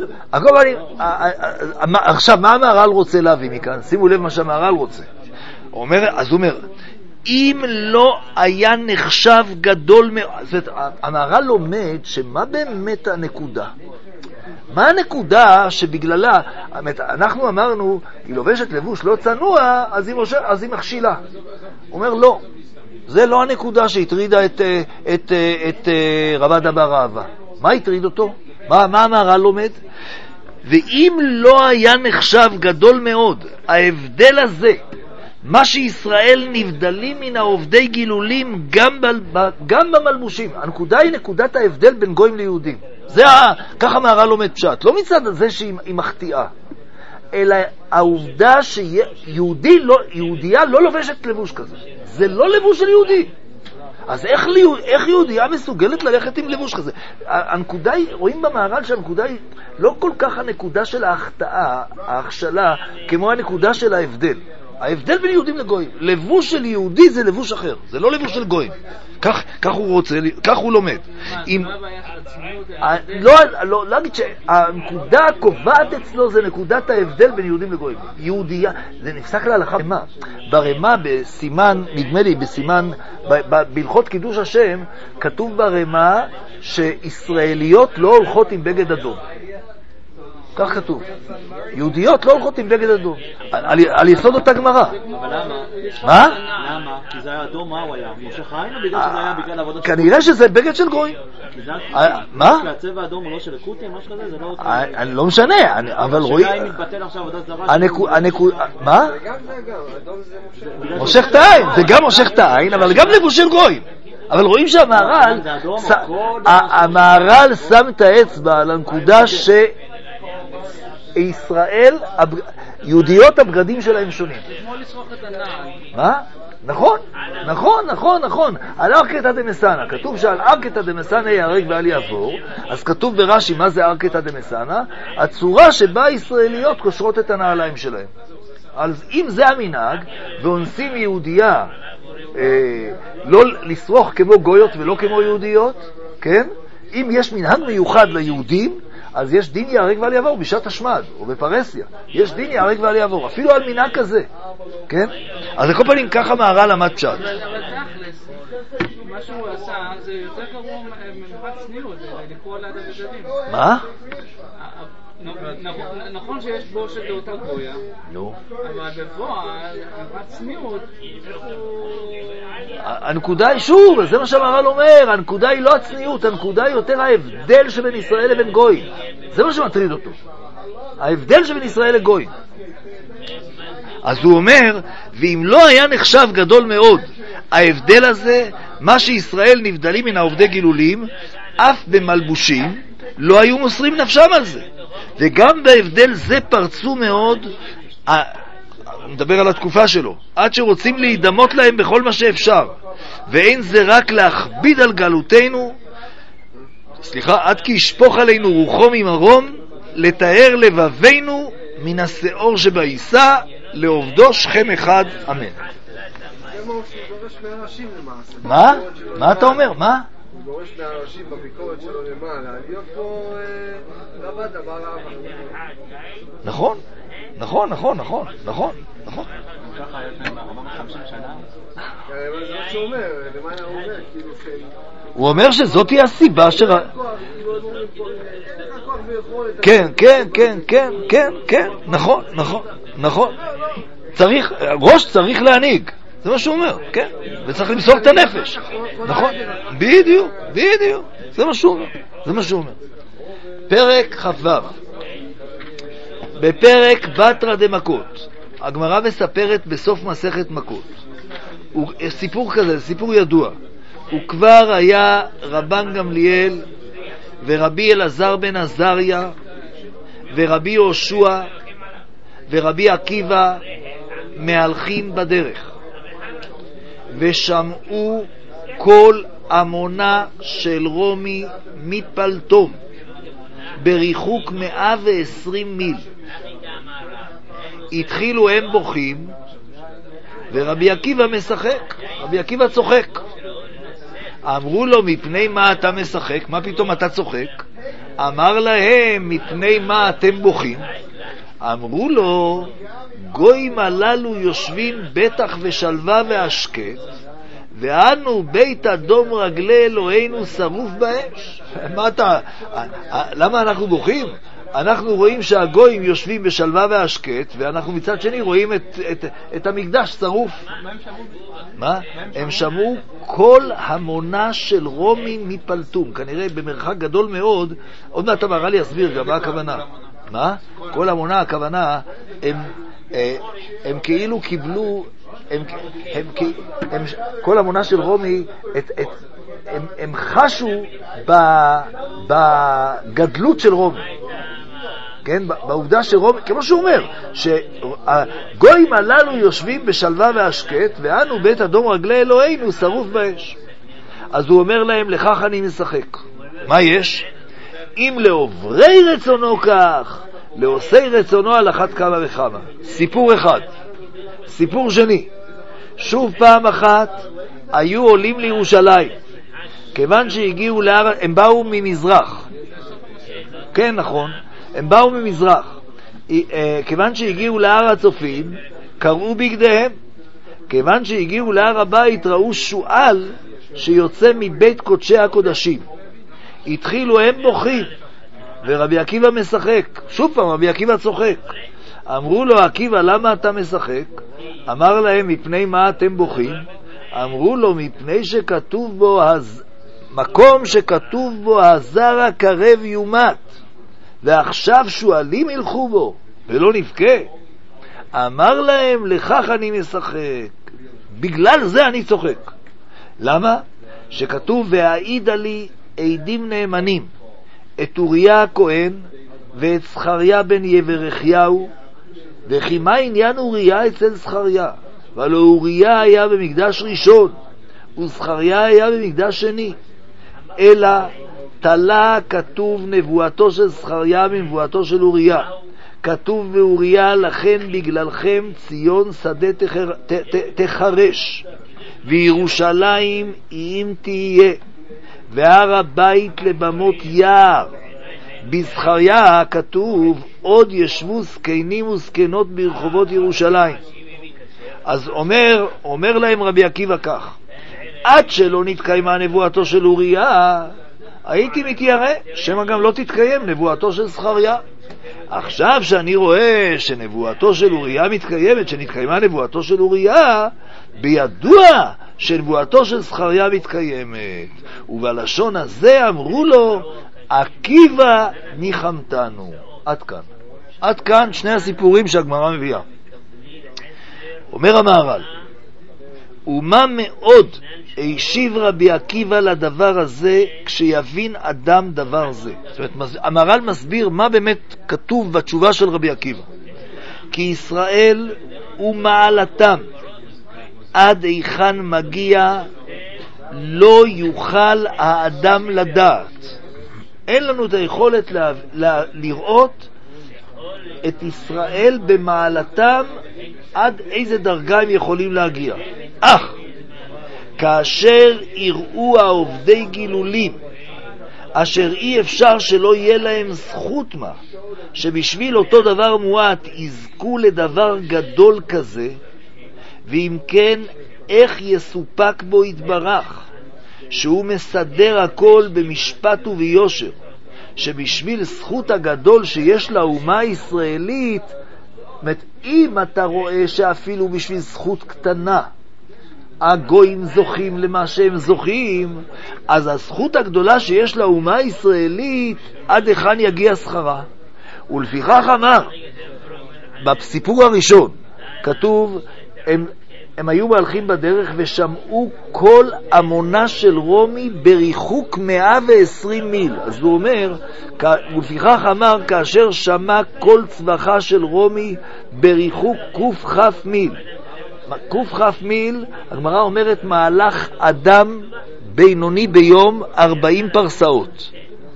עכשיו, מה המהר"ל רוצה להביא מכאן? שימו לב מה שהמהר"ל רוצה. אז הוא אומר, אם לא היה נחשב גדול מאוד, המהר"ל לומד שמה באמת הנקודה? מה הנקודה שבגללה, אנחנו אמרנו, היא לובשת לבוש לא צנוע, אז היא מכשילה. הוא אומר, לא, זה לא הנקודה שהטרידה את רב עדה בר אהבה. מה הטריד אותו? מה המהר"ל לומד? ואם לא היה נחשב גדול מאוד, ההבדל הזה, מה שישראל נבדלים מן העובדי גילולים גם במלבושים. הנקודה היא נקודת ההבדל בין גויים ליהודים. ככה מהר"ל לומד פשט. לא מצד הזה שהיא מחטיאה, אלא העובדה שיהודייה לא לובשת לבוש כזה. זה לא לבוש של יהודי. אז איך יהודייה מסוגלת ללכת עם לבוש כזה? הנקודה היא, רואים במהר"ל שהנקודה היא לא כל כך הנקודה של ההחטאה, ההכשלה, כמו הנקודה של ההבדל. ההבדל בין יהודים לגויים, לבוש של יהודי זה לבוש אחר, זה לא לבוש של גויים. כך הוא רוצה, כך הוא לומד. לא להגיד שהנקודה הקובעת אצלו זה נקודת ההבדל בין יהודים לגויים. יהודייה, זה נפסק להלכה ברמה בסימן, נדמה לי בסימן, בהלכות קידוש השם, כתוב ברמה שישראליות לא הולכות עם בגד אדום. כך כתוב. יהודיות לא הולכות עם בגד אדום. על יסוד אותה גמרא. אבל למה? מה? למה? כי זה היה אדום, מה הוא היה? משה חיים או בגלל שזה היה בגלל עבודה של... כנראה שזה בגד של גוי. מה? כי הצבע האדום הוא לא של הקוטים, משהו כזה, זה לא... אני לא משנה, אבל רואים... השאלה אם מתבטל עכשיו עבודת זרה... מה? גם זה, אדום זה מושך את העין, זה גם מושך את העין, אבל גם לבוש של גוי. אבל רואים שהמהר"ל, המהר"ל שם את האצבע על הנקודה שישראל, יהודיות הבגדים שלהם שונים. כמו לסרוך את הנעל. מה? נכון. על ארקתא דמסנא, כתוב שעל ארקתא דמסנא ייהרג ואל יעבור, אז כתוב ברש"י מה זה ארקתא דמסנא? הצורה שבה ישראליות קושרות את הנעליים שלהם. אז אם זה המנהג, ואונסים יהודייה לא לסרוך כמו גויות ולא כמו יהודיות, כן? אם יש מנהג מיוחד ליהודים, אז יש דין ייהרג ואל יעבור בשעת השמד, או בפרסיה. יש דין ייהרג ואל יעבור, אפילו על מנהג כזה, כן? אז לכל פנים ככה מהר"ל למד פשט. אבל תכלס, מה שהוא עשה זה יותר גרוע ממחת צניעות, זה לקרוא ליד הבגדים. מה? נכון שיש בו של אותה גויה, אבל בפועל, מחת צניעות, איך הוא... הנקודה היא שוב, זה מה שהמהר"ל אומר, הנקודה היא לא הצניעות, הנקודה היא יותר ההבדל שבין ישראל לבין גויים. זה מה שמטריד אותו. ההבדל שבין ישראל לגויים. אז הוא אומר, ואם לא היה נחשב גדול מאוד, ההבדל הזה, מה שישראל נבדלים מן העובדי גילולים, אף במלבושים, לא היו מוסרים נפשם על זה. וגם בהבדל זה פרצו מאוד, מדבר על התקופה שלו, עד שרוצים להידמות להם בכל מה שאפשר, ואין זה רק להכביד על גלותנו, עד כי ישפוך עלינו רוחו ממרום, לתאר לבבינו מן השאור שבעיסה, לעובדו שכם אחד, אמן. מה? מה אתה אומר? מה? הוא דורש מהראשים בביקורת שלו למעלה, להיות פה רבד הבא נכון. ככה יש להם 450 שנה? זה מה שהוא אומר, למעלה הוא אומר, כאילו הוא אומר שזאת היא הסיבה כן, נכון. ראש צריך להנהיג, זה מה שהוא אומר, כן? וצריך למסור את הנפש, נכון? בדיוק, זה מה שהוא אומר. פרק כ"ו, בפרק בתרא דמכות, הגמרא מספרת בסוף מסכת מכות, סיפור כזה, סיפור ידוע. הוא כבר היה רבן גמליאל ורבי אלעזר בן עזריה ורבי יהושע ורבי עקיבא מהלכים בדרך, ושמעו כל המונה של רומי מפלטום בריחוק 120 מיל. התחילו הם בוכים ורבי עקיבא משחק, רבי עקיבא צוחק. אמרו לו, מפני מה אתה משחק? מה פתאום אתה צוחק? אמר להם, מפני מה אתם בוכים? אמרו לו, גויים הללו יושבים בטח ושלווה והשקט, ואנו בית אדום רגלי אלוהינו שרוף באש. למה אנחנו בוכים? אנחנו רואים שהגויים יושבים בשלווה והשקט, ואנחנו מצד שני רואים את המקדש שרוף. מה? הם שמעו כל המונה של רומי מפלטום, כנראה במרחק גדול מאוד. עוד מעט המהר"ל יסביר גם מה הכוונה. מה? כל המונה, הכוונה, הם כאילו קיבלו, כל המונה של רומי, הם חשו בגדלות של רומי. כן, בעובדה שרומי, כמו שהוא אומר, שהגויים הללו יושבים בשלווה והשקט, ואנו בית אדום רגלי אלוהינו שרוף באש. אז הוא אומר להם, לכך אני משחק. מה יש? אם לעוברי רצונו כך, לעושי רצונו על אחת כמה וכמה. סיפור אחד. סיפור שני, שוב פעם אחת היו עולים לירושלים, כיוון שהגיעו הם באו ממזרח. כן, נכון, הם באו ממזרח. כיוון שהגיעו להר הצופים, קראו בגדיהם. כיוון שהגיעו להר הבית, ראו שואל שיוצא מבית קודשי הקודשים. התחילו הם בוכים, ורבי עקיבא משחק. שוב פעם רבי עקיבא צוחק. אמרו לו, עקיבא, למה אתה משחק? אמר להם, מפני מה אתם בוכים? אמרו לו, מפני שכתוב בו, מקום שכתוב בו, הזר הקרב יומת, ועכשיו שואלים ילכו בו, ולא נבכה. אמר להם, לכך אני משחק, בגלל זה אני צוחק. למה? שכתוב והעידה לי עדים נאמנים, את אוריה הכהן ואת זכריה בן יברכיהו, וכי מה עניין אוריה אצל זכריה? ולא אוריה היה במקדש ראשון וזכריה היה במקדש שני, אלא תלה כתוב נבואתו של זכריה מנבואתו של אוריה. כתוב באוריה לכן בגללכם ציון שדה תחרש וירושלים אם תהיה והר הבית לבמות יער. בזכריה כתוב עוד ישבו זקנים וזקנות ברחובות ירושלים. אז אומר להם רבי עקיבא כך, עד שלא נתקיימה נבואתו של אוריה הייתי מתיירא שמא גם לא תתקיים נבואתו של זכריה. עכשיו שאני רואה שנבואתו של אוריה מתקיימת, שנתקיימה נבואתו של אוריה, בידוע שנבואתו של זכריה מתקיימת. ובלשון הזה אמרו לו עקיבא ניחמתנו. עד כאן שני הסיפורים שהגמרא מביאה. אומר המהר"ל, ומה מאוד הישיב רבי עקיבא לדבר הזה כשיבין אדם דבר זה. זאת אומרת, המהר"ל מסביר מה באמת כתוב בתשובה של רבי עקיבא. כי ישראל ומעלתם עד היכן מגיע לא יוכל האדם לדעת. אין לנו את היכולת לראות את ישראל במעלתם עד איזה דרגה הם יכולים להגיע. אך כאשר יראו העובדי גילולים אשר אי אפשר שלא יהיה להם זכות מה שבשביל אותו דבר מועט יזכו לדבר גדול כזה, ואם כן איך יסופק בו יתברך שהוא מסדר הכל במשפט וביושר, שבשביל זכות הגדול שיש לאומה הישראלית, אם אתה רואה שאפילו בשביל זכות קטנה הגויים זוכים למה שהם זוכים, אז הזכות הגדולה שיש לאומה הישראלית עד היכן יגיע שכרה. ולפיכך אמר בסיפור הראשון, כתוב הם היו מהלכים בדרך ושמעו כל המונה של רומי בריחוק 120 מיל. אז הוא אומר, ולפיכך אמר כאשר שמע כל צבחה של רומי בריחוק ק"כ מיל. ק"כ מיל, הגמרא אומרת מהלך אדם בינוני ביום 40 פרסאות.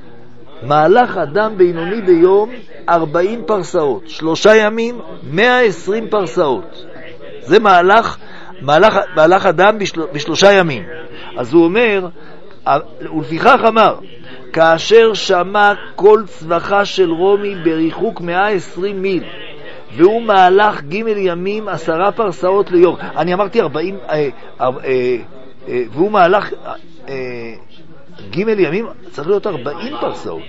מהלך אדם בינוני ביום 40 פרסאות, 3 ימים 120 פרסאות. זה מהלך אדם ב3 ימים. אז הוא אומר, ולפיכך אמר כאשר שמע כל צבחה של רומי בריחוק 120 מיל, והוא מהלך ג' ימים 10 פרסאות ליום. אני אמרתי 40, והוא מהלך ג' ימים, צריך להיות 40 פרסאות.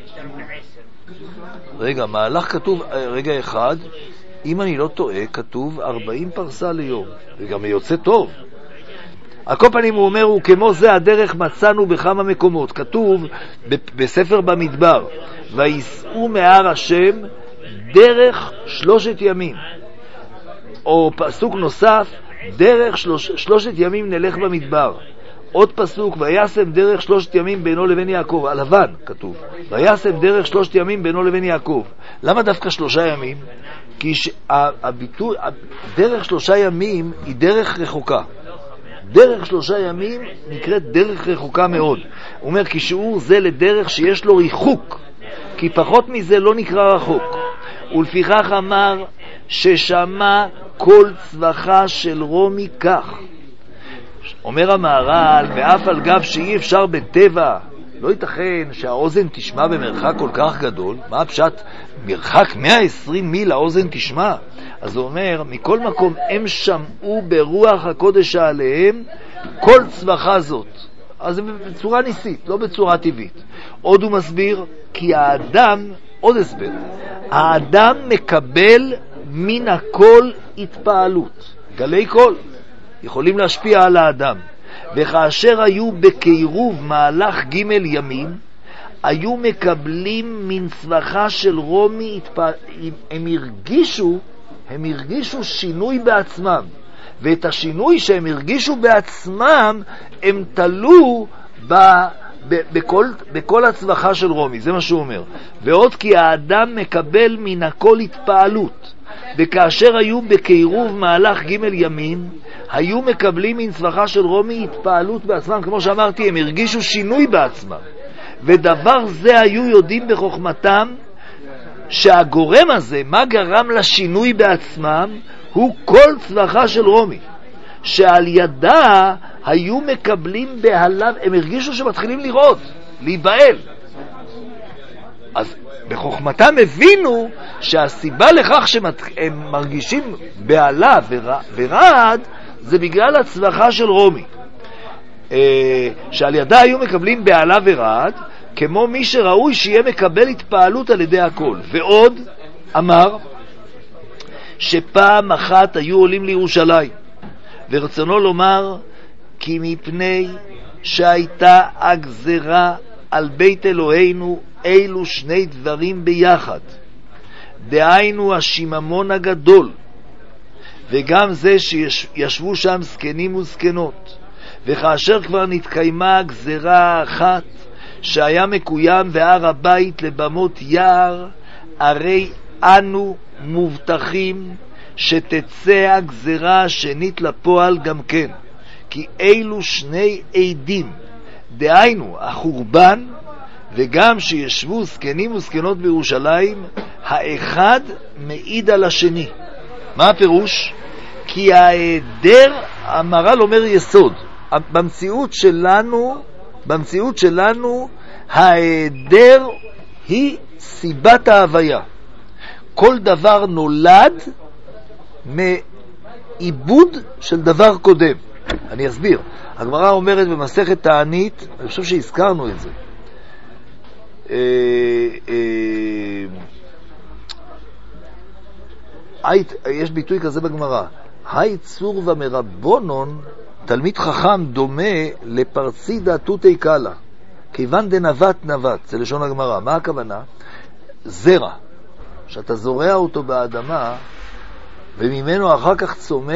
רגע, מהלך כתוב, רגע אחד, אם אני לא טועה, כתוב 40 פרסה ליום, וגם יוצא טוב. על כל פנים הוא אומר, וכמו זה הדרך מצאנו בכמה מקומות. כתוב בספר במדבר, ויסעו מהר השם דרך 3 ימים. או פסוק נוסף, דרך 3 ימים נלך במדבר. עוד פסוק, וישם דרך 3 ימים בינו לבין יעקב. הלבן כתוב, וישם דרך 3 ימים בינו לבין יעקב. למה דווקא 3 ימים? כי הביטוי, דרך 3 ימים היא דרך רחוקה. דרך 3 ימים נקראת דרך רחוקה מאוד. הוא אומר, כי שיעור זה לדרך שיש לו ריחוק, כי פחות מזה לא נקרא רחוק. ולפיכך אמר ששמע כל צבחה של רומי כך. אומר המהר"ל, ואף על גב שאי אפשר בטבע, לא ייתכן שהאוזן תשמע במרחק כל כך גדול. מה הפשט? מרחק 120 מיל האוזן תשמע. אז הוא אומר, מכל מקום הם שמעו ברוח הקודש עליהם כל צבחה זאת. אז זה בצורה ניסית, לא בצורה טבעית. עוד הוא מסביר, כי האדם, עוד הסבר, האדם מקבל מן הכל התפעלות. גלי קול יכולים להשפיע על האדם. וכאשר היו בקירוב מהלך ג' ימים, היו מקבלים מן צבחה של רומי, הם הרגישו שינוי בעצמם, ואת השינוי שהם הרגישו בעצמם הם תלו בכל הצלחה של רומי, זה מה שהוא אומר. ועוד כי האדם מקבל מן הכל התפעלות, וכאשר היו בקירוב מהלך ג' ימים, היו מקבלים מן צלחה של רומי התפעלות בעצמם, כמו שאמרתי, הם הרגישו שינוי בעצמם, ודבר זה היו יודעים בחוכמתם, שהגורם הזה, מה גרם לשינוי בעצמם, הוא כל צלחה של רומי, שעל ידה היו מקבלים בהלה, הם הרגישו שמתחילים לראות, להיבהל. אז בחוכמתם הבינו שהסיבה לכך שהם מרגישים בהלה ורעד, זה בגלל הצלחה של רומי. שעל ידה היו מקבלים בהלה ורעד, כמו מי שראוי שיהיה מקבל התפעלות על ידי הכל. ועוד אמר שפעם אחת היו עולים לירושלים, ורצונו לומר כי מפני שהייתה הגזרה על בית אלוהינו אילו שני דברים ביחד, דהיינו השיממון הגדול, וגם זה שישבו שם זקנים וזקנות, וכאשר כבר נתקיימה הגזרה האחת שהיה מקוים בהר הבית לבמות יער, הרי אנו מובטחים שתצא הגזרה השנית לפועל גם כן, כי אילו שני עדים, דהיינו החורבן וגם שישבו זקנים וזקנות בירושלים, האחד מעיד על השני. מה הפירוש? כי ההיעדר, המהר"ל אומר יסוד, במציאות שלנו ההיעדר היא סיבת ההוויה. כל דבר נולד מעיבוד של דבר קודם. אני אסביר. הגמרא אומרת במסכת תענית, אני חושב שהזכרנו את זה, יש ביטוי כזה בגמרא, היי צור ומרבונון, תלמיד חכם דומה לפרצידה תותי קלה, כיוון דנבט נבט, זה לשון הגמרא. מה הכוונה? זרע, שאתה זורע אותו באדמה, וממנו אחר כך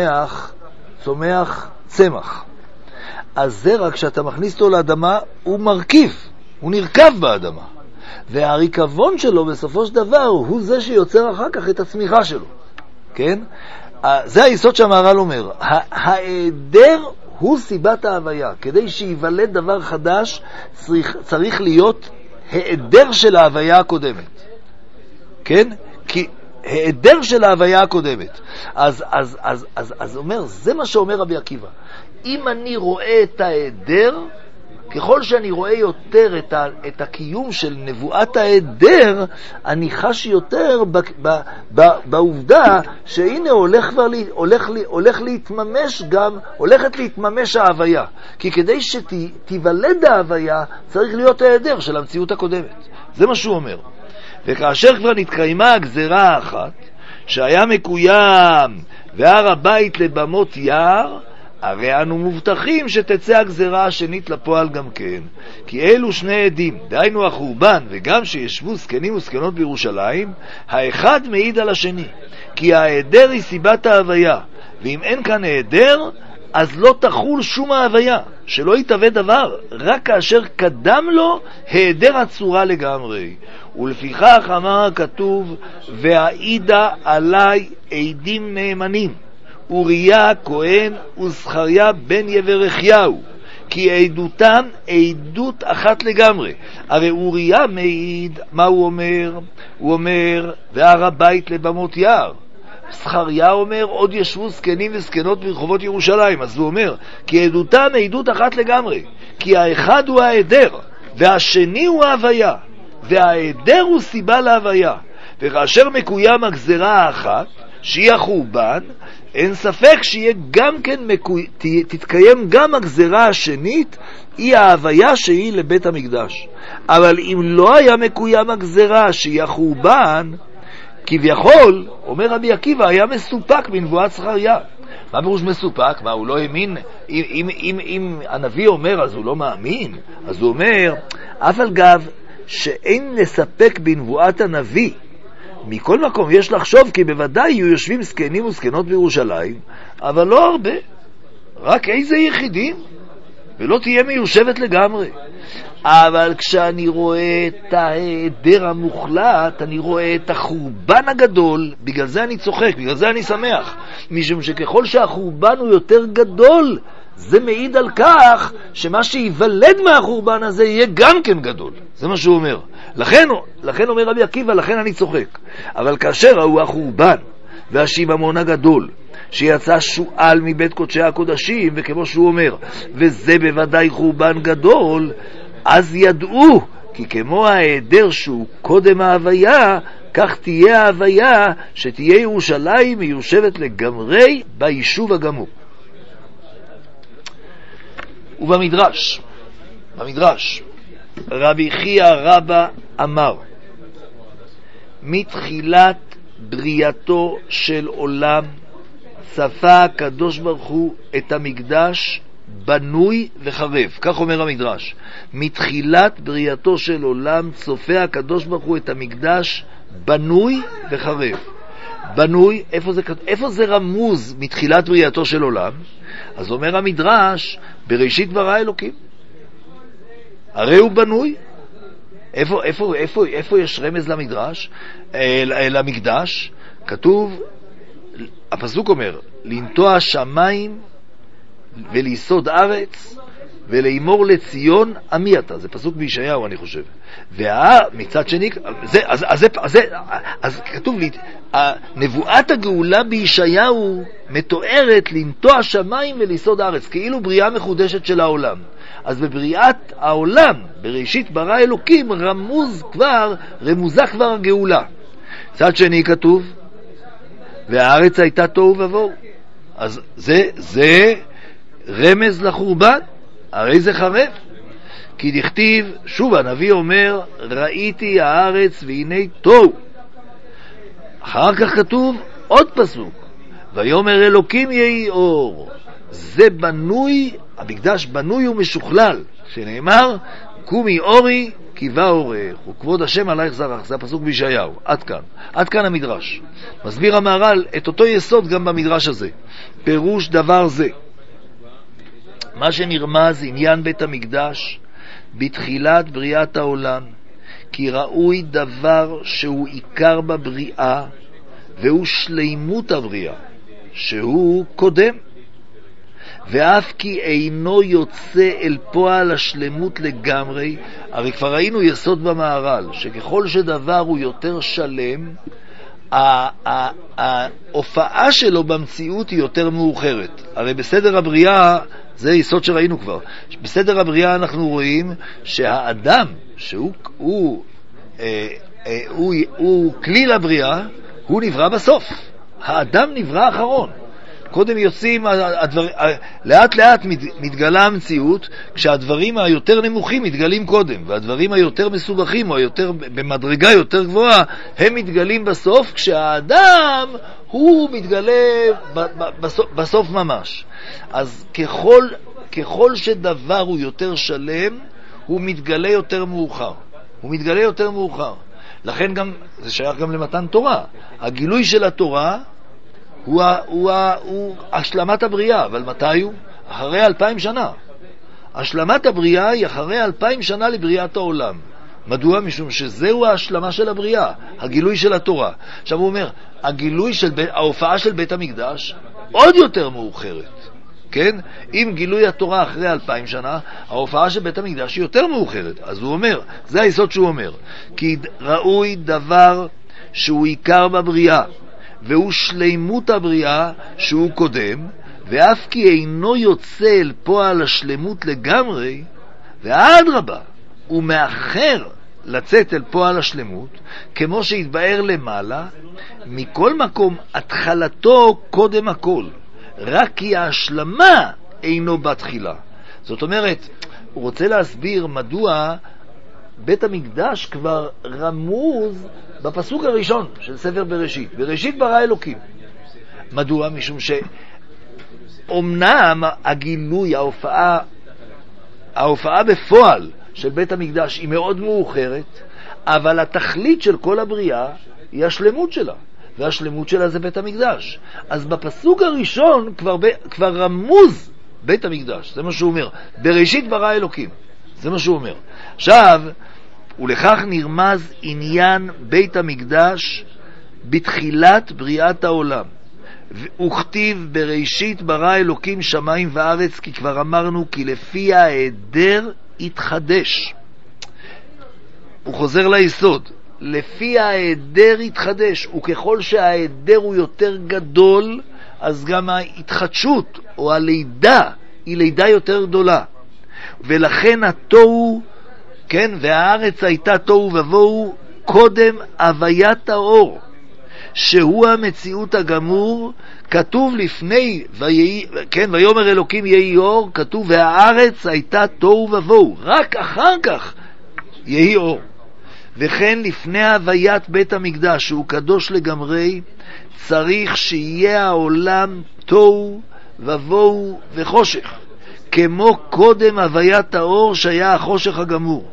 צומח צמח. הזרע, כשאתה מכניס אותו לאדמה, הוא מרכיב, הוא נרכב באדמה. והריקבון שלו בסופו של דבר הוא זה שיוצר אחר כך את הצמיחה שלו. כן? זה היסוד שהמהר"ל אומר. ההיעדר הוא סיבת ההוויה. כדי שיוולד דבר חדש צריך להיות היעדר של ההוויה הקודמת. כן? כי היעדר של ההוויה הקודמת. אז אומר, זה מה שאומר רבי עקיבא. אם אני רואה את ההיעדר, ככל שאני רואה יותר את הקיום של נבואת ההיעדר, אני חש יותר בעובדה שהנה הולכת להתממש ההוויה. כי כדי שתיוולד ההוויה, צריך להיות ההיעדר של המציאות הקודמת. זה מה שהוא אומר. וכאשר כבר נתקיימה הגזרה האחת, שהיה מקוים והר הבית לבמות יער, הרי אנו מובטחים שתצא הגזרה השנית לפועל גם כן, כי אלו שני עדים, דהיינו החורבן וגם שישבו זקנים וזקנות בירושלים, האחד מעיד על השני, כי ההיעדר היא סיבת ההוויה, ואם אין כאן היעדר, אז לא תחול שום ההוויה, שלא יתהווה דבר, רק כאשר קדם לו היעדר הצורה לגמרי. ולפיכך אמר הכתוב, והעידה עלי עדים נאמנים, אוריה כהן וזכריה בן יברכיהו, כי עדותם עדות אחת לגמרי. הרי אוריה מעיד, מה הוא אומר? הוא אומר, והר הבית לבמות יער. זכריה אומר, עוד ישבו זקנים וזקנות ברחובות ירושלים. אז הוא אומר, כי עדותם עדות אחת לגמרי, כי האחד הוא ההיעדר והשני הוא ההוויה, וההיעדר הוא סיבה להוויה. וכאשר מקוים הגזרה האחת שהיא החורבן, אין ספק שיהיה גם כן תתקיים גם הגזרה השנית, היא ההוויה שהיא לבית המקדש. אבל אם לא היה מקוים הגזרה שהיא החורבן, כביכול, אומר רבי עקיבא, היה מסופק בנבואת זכריה. מה פירוש מסופק? מה, הוא לא האמין? אם הנביא אומר אז הוא לא מאמין. אז הוא אומר, אף על גב שאין לספק בנבואת הנביא, מכל מקום יש לחשוב כי בוודאי יהיו יושבים זקנים וזקנות בירושלים, אבל לא הרבה, רק איזה יחידים, ולא תהיה מיושבת לגמרי. אבל כשאני רואה את ההיעדר המוחלט, אני רואה את החורבן הגדול, בגלל זה אני צוחק, בגלל זה אני שמח, משום שככל שהחורבן הוא יותר גדול, זה מעיד על כך שמה שיוולד מהחורבן הזה יהיה גם כן גדול. זה מה שהוא אומר. לכן אומר רבי עקיבא, לכן אני צוחק. אבל כאשר הוא החורבן והשיממון הגדול, שיצא שואל מבית קודשי הקודשים, וכמו שהוא אומר, וזה בוודאי חורבן גדול, אז ידעו, כי כמו ההיעדר שהוא קודם ההוויה, כך תהיה ההוויה שתהיה ירושלים מיושבת לגמרי ביישוב הגמור. ובמדרש, רבי חייא רבא אמר, מתחילת בריאתו של עולם צפה הקדוש ברוך הוא את המקדש בנוי וחרב. כך אומר המדרש. מתחילת בריאתו של עולם צופה הקדוש ברוך הוא את המקדש בנוי וחרב. בנוי, איפה זה רמוז מתחילת בריאתו של עולם? אז אומר המדרש, בראשית ברא אלוקים. הרי הוא בנוי. איפה יש רמז למדרש? למקדש? כתוב, הפסוק אומר, לנטוע שמיים וליסוד ארץ ולאמור לציון עמי אתה. זה פסוק בישעיהו אני חושב. מצד שני, אז כתוב לי, נבואת הגאולה בישעיהו מתוארת לנטוע שמיים וליסוד ארץ, כאילו בריאה מחודשת של העולם. אז בבריאת העולם, בראשית ברא אלוקים, רמוזה כבר הגאולה. מצד שני כתוב, והארץ הייתה תוהו ובוהו. אז זה רמז לחורבן, הרי זה חרב. כי דכתיב, שוב הנביא אומר, ראיתי הארץ והנה תוהו. אחר כך כתוב עוד פסוק, ויאמר אלוקים יהי אור. זה בנוי, המקדש בנוי ומשוכלל, שנאמר, קומי אורי כי בא אורך, וכבוד השם עלייך זרח. זה הפסוק בישעיהו. עד כאן המדרש. מסביר המהר"ל את אותו יסוד גם במדרש הזה. פירוש דבר זה, מה שנרמז עניין בית המקדש בתחילת בריאת העולם, כי ראוי דבר שהוא עיקר בבריאה, והוא שלימות הבריאה, שהוא קודם, ואף כי אינו יוצא אל פועל השלמות לגמרי. הרי כבר ראינו יסוד במהר"ל, שככל שדבר הוא יותר שלם, ההופעה שלו במציאות היא יותר מאוחרת. הרי בסדר הבריאה, זה יסוד שראינו כבר, בסדר הבריאה אנחנו רואים שהאדם שהוא כלי לבריאה, הוא נברא בסוף. האדם נברא אחרון. קודם יוצאים לאט לאט מתגלה המציאות, כשהדברים היותר נמוכים מתגלים קודם, והדברים היותר מסובכים או היותר במדרגה יותר גבוהה הם מתגלים בסוף, כשהאדם הוא מתגלה בסוף ממש. אז ככל שדבר הוא יותר שלם, הוא מתגלה יותר מאוחר. לכן גם זה שייך גם למתן תורה. הגילוי של התורה הוא השלמת הבריאה, אבל מתי הוא? אחרי 2000 שנה. השלמת הבריאה היא אחרי 2000 שנה לבריאת העולם. מדוע? משום שזהו ההשלמה של הבריאה, הגילוי של התורה. עכשיו הוא אומר, ההופעה של בית המקדש עוד יותר מאוחרת. כן? אם גילוי התורה אחרי 2000 שנה, ההופעה של בית המקדש היא יותר מאוחרת. אז הוא אומר, זה היסוד שהוא אומר, כי ראוי דבר שהוא עיקר בבריאה, והוא שלימות הבריאה שהוא קודם, ואף כי אינו יוצא אל פועל השלמות לגמרי, ואדרבה, הוא מאחר לצאת אל פועל השלמות, כמו שהתבאר למעלה, מכל מקום התחלתו קודם הכל, רק כי ההשלמה אינו בתחילה. זאת אומרת, הוא רוצה להסביר מדוע בית המקדש כבר רמוז בפסוק הראשון של ספר בראשית. בראשית ברא אלוקים. מדוע? משום שאומנם הגילוי, ההופעה בפועל של בית המקדש היא מאוד מאוחרת, אבל התכלית של כל הבריאה היא השלמות שלה, והשלמות שלה זה בית המקדש. אז בפסוק הראשון כבר רמוז בית המקדש, זה מה שהוא אומר. בראשית ברא אלוקים, זה מה שהוא אומר. עכשיו, ולכך נרמז עניין בית המקדש בתחילת בריאת העולם. וכתיב בראשית ברא אלוקים שמיים וארץ, כי כבר אמרנו כי לפי ההיעדר התחדש. הוא חוזר ליסוד, לפי ההיעדר התחדש, וככל שההיעדר הוא יותר גדול, אז גם ההתחדשות או הלידה היא לידה יותר גדולה. ולכן התוהו, כן, והארץ הייתה תוהו ובוהו קודם הוויית האור, שהוא המציאות הגמור. כתוב לפני כן, ויאמר אלוקים יהי אור, כתוב והארץ הייתה תוהו ובוהו, רק אחר כך יהי אור. וכן לפני הוויית בית המקדש שהוא קדוש לגמרי, צריך שיהיה העולם תוהו ובוהו וחושך, כמו קודם הוויית האור שהיה החושך הגמור.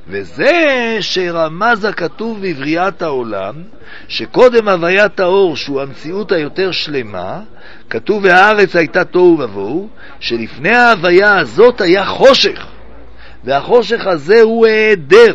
וזה שרמז הכתוב בבריאת העולם, שקודם הוויית האור שהוא המציאות היותר שלמה, כתוב והארץ הייתה תוהו ובוהו, שלפני ההוויה הזאת היה חושך, והחושך הזה הוא היעדר,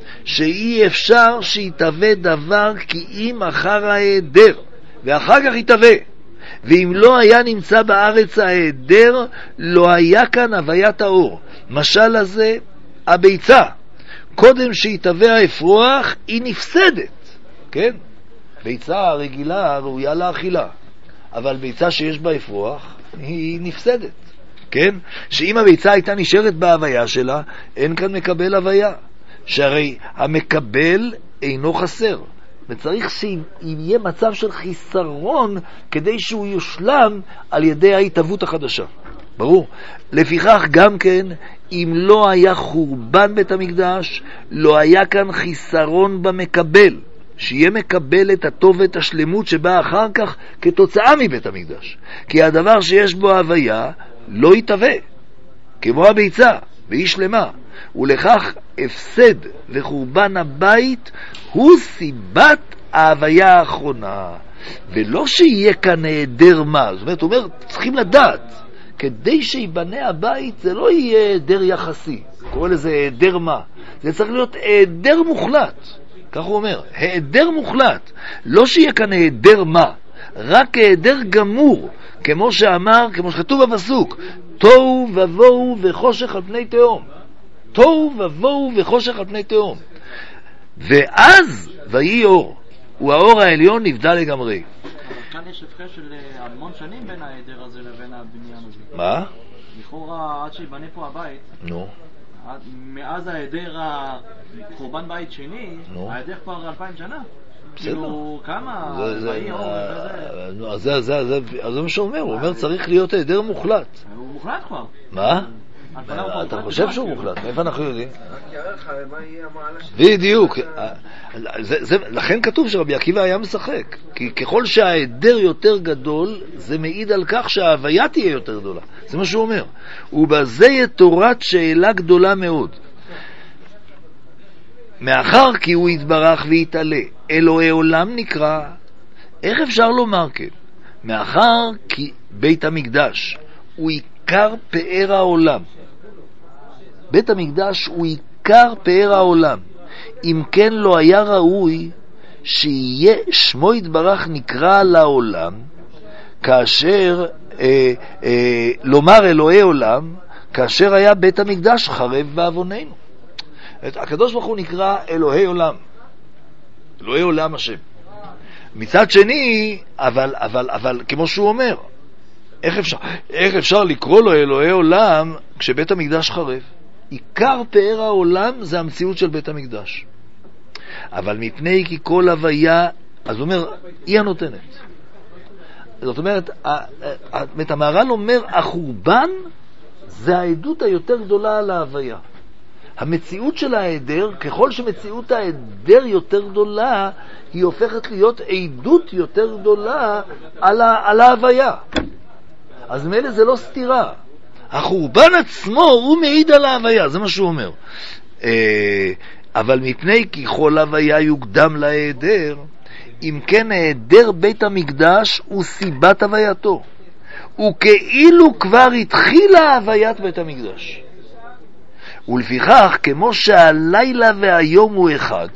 שאי אפשר שיתהווה דבר כי אם אחר ההיעדר, ואחר כך יתהווה. ואם לא היה נמצא בארץ ההיעדר, לא היה כאן הוויית האור. משל הזה, הביצה, קודם שיתהווה האפרוח, היא נפסדת, כן? ביצה רגילה ראויה לאכילה, אבל ביצה שיש בה אפרוח, היא נפסדת, כן? שאם הביצה הייתה נשארת בהוויה שלה, אין כאן מקבל הוויה. שהרי המקבל אינו חסר, וצריך שיהיה מצב של חיסרון כדי שהוא יושלם על ידי ההתהוות החדשה. ברור. לפיכך גם כן, אם לא היה חורבן בית המקדש, לא היה כאן חיסרון במקבל, שיהיה מקבל את הטוב ואת השלמות שבאה אחר כך כתוצאה מבית המקדש. כי הדבר שיש בו הוויה לא יתהווה, כמו הביצה, והיא שלמה. ולכך הפסד וחורבן הבית הוא סיבת ההוויה האחרונה, ולא שיהיה כאן היעדר מה. זאת אומרת, הוא אומר, צריכים לדעת, כדי שיבנה הבית זה לא יהיה היעדר יחסי, קורא לזה היעדר מה, זה צריך להיות היעדר מוחלט, כך הוא אומר, היעדר מוחלט, לא שיהיה כאן היעדר מה, רק היעדר גמור, כמו שאמר, כמו שכתוב בפסוק, תוהו ובוהו וחושך על פני תהום, תוהו ובוהו וחושך על פני תהום, ואז ויהי אור, והאור העליון נבדל לגמרי. כאן יש הפרש של המון שנים בין ההיעדר הזה לבין הבניין הזה. מה? לכאורה עד שיבנה פה הבית, נו. מאז ההיעדר חורבן בית שני, ההיעדר כבר 2000 שנה. כאילו כמה? אז זה מה שהוא אומר, הוא אומר צריך להיות היעדר מוחלט. הוא מוחלט כבר. מה? אתה חושב שהוא מוחלט? מאיפה אנחנו יודעים? בדיוק. לכן כתוב שרבי עקיבא היה משחק, כי ככל שההיעדר יותר גדול זה מעיד על כך שההוויה תהיה יותר גדולה, זה מה שהוא אומר. ובזה יתורת שאלה גדולה מאוד, מאחר כי הוא יתברך ויתעלה, אלוהי עולם נקרא. איך אפשר לומר כן? מאחר כי בית המקדש הוא עיקר פאר העולם, בית המקדש הוא עיקר פאר העולם, אם כן לא היה ראוי שיהיה שמו יתברך נקרא לעולם, כאשר לומר אלוהי עולם, כאשר היה בית המקדש חרב בעווננו. הקדוש ברוך הוא נקרא אלוהי עולם, אלוהי עולם השם. מצד שני, אבל כמו שהוא אומר, איך אפשר לקרוא לו אלוהי עולם כשבית המקדש חרב? עיקר פאר העולם זה המציאות של בית המקדש. אבל מפני כי כל הוויה, אז הוא אומר, היא הנותנת. זאת אומרת, המהר"ל אומר, החורבן זה העדות היותר גדולה על ההוויה. המציאות של ההיעדר, ככל שמציאות ההיעדר יותר גדולה, היא הופכת להיות עדות יותר גדולה על ההוויה. אז מאלה זה לא סתירה. החורבן עצמו הוא מעיד על ההוויה, זה מה שהוא אומר. אבל מפני כי כל הוויה יוקדם להיעדר, אם כן ההיעדר בית המקדש הוא סיבת הווייתו. וכאילו כבר התחילה הוויית בית המקדש. ולפיכך, כמו שהלילה והיום הוא אחד,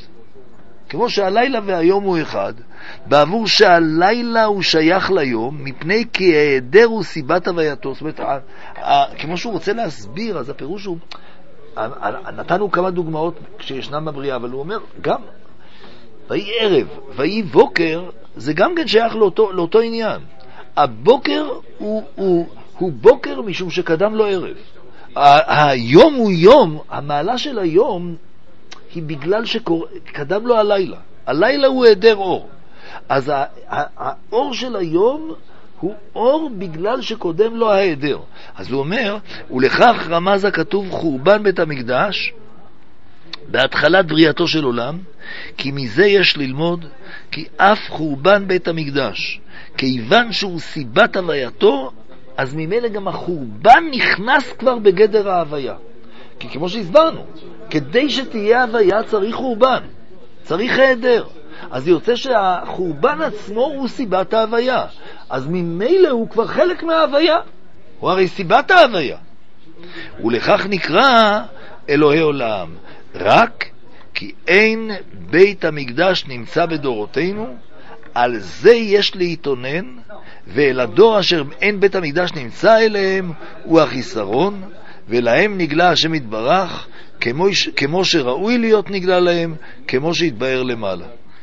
בעבור שהלילה הוא שייך ליום, מפני כי ההיעדר הוא סיבת הווייתו. זאת אומרת, כמו שהוא רוצה להסביר, אז הפירוש הוא, נתנו כמה דוגמאות כשישנם בבריאה, אבל הוא אומר, גם ויהי ערב, ויהי בוקר, זה גם כן שייך לאותו עניין. הבוקר הוא בוקר משום שקדם לו ערב. היום הוא יום, המעלה של היום היא בגלל שקדם לו הלילה. הלילה הוא היעדר אור. אז האור של היום הוא אור בגלל שקודם לו ההיעדר. אז הוא אומר, ולכך רמז הכתוב חורבן בית המקדש בהתחלת בריאתו של עולם, כי מזה יש ללמוד כי אף חורבן בית המקדש, כיוון שהוא סיבת הווייתו, אז ממילא גם החורבן נכנס כבר בגדר ההוויה. כי כמו שהסברנו, כדי שתהיה הוויה צריך חורבן, צריך היעדר. אז יוצא שהחורבן עצמו הוא סיבת ההוויה. אז ממילא הוא כבר חלק מההוויה. הוא הרי סיבת ההוויה. ולכך נקרא אלוהי עולם. רק כי אין בית המקדש נמצא בדורותינו, על זה יש להתאונן, ואל הדור אשר אין בית המקדש נמצא אליהם הוא החיסרון, ולהם נגלה השם יתברך כמו שראוי להיות נגלה להם, כמו שהתבהר למעלה.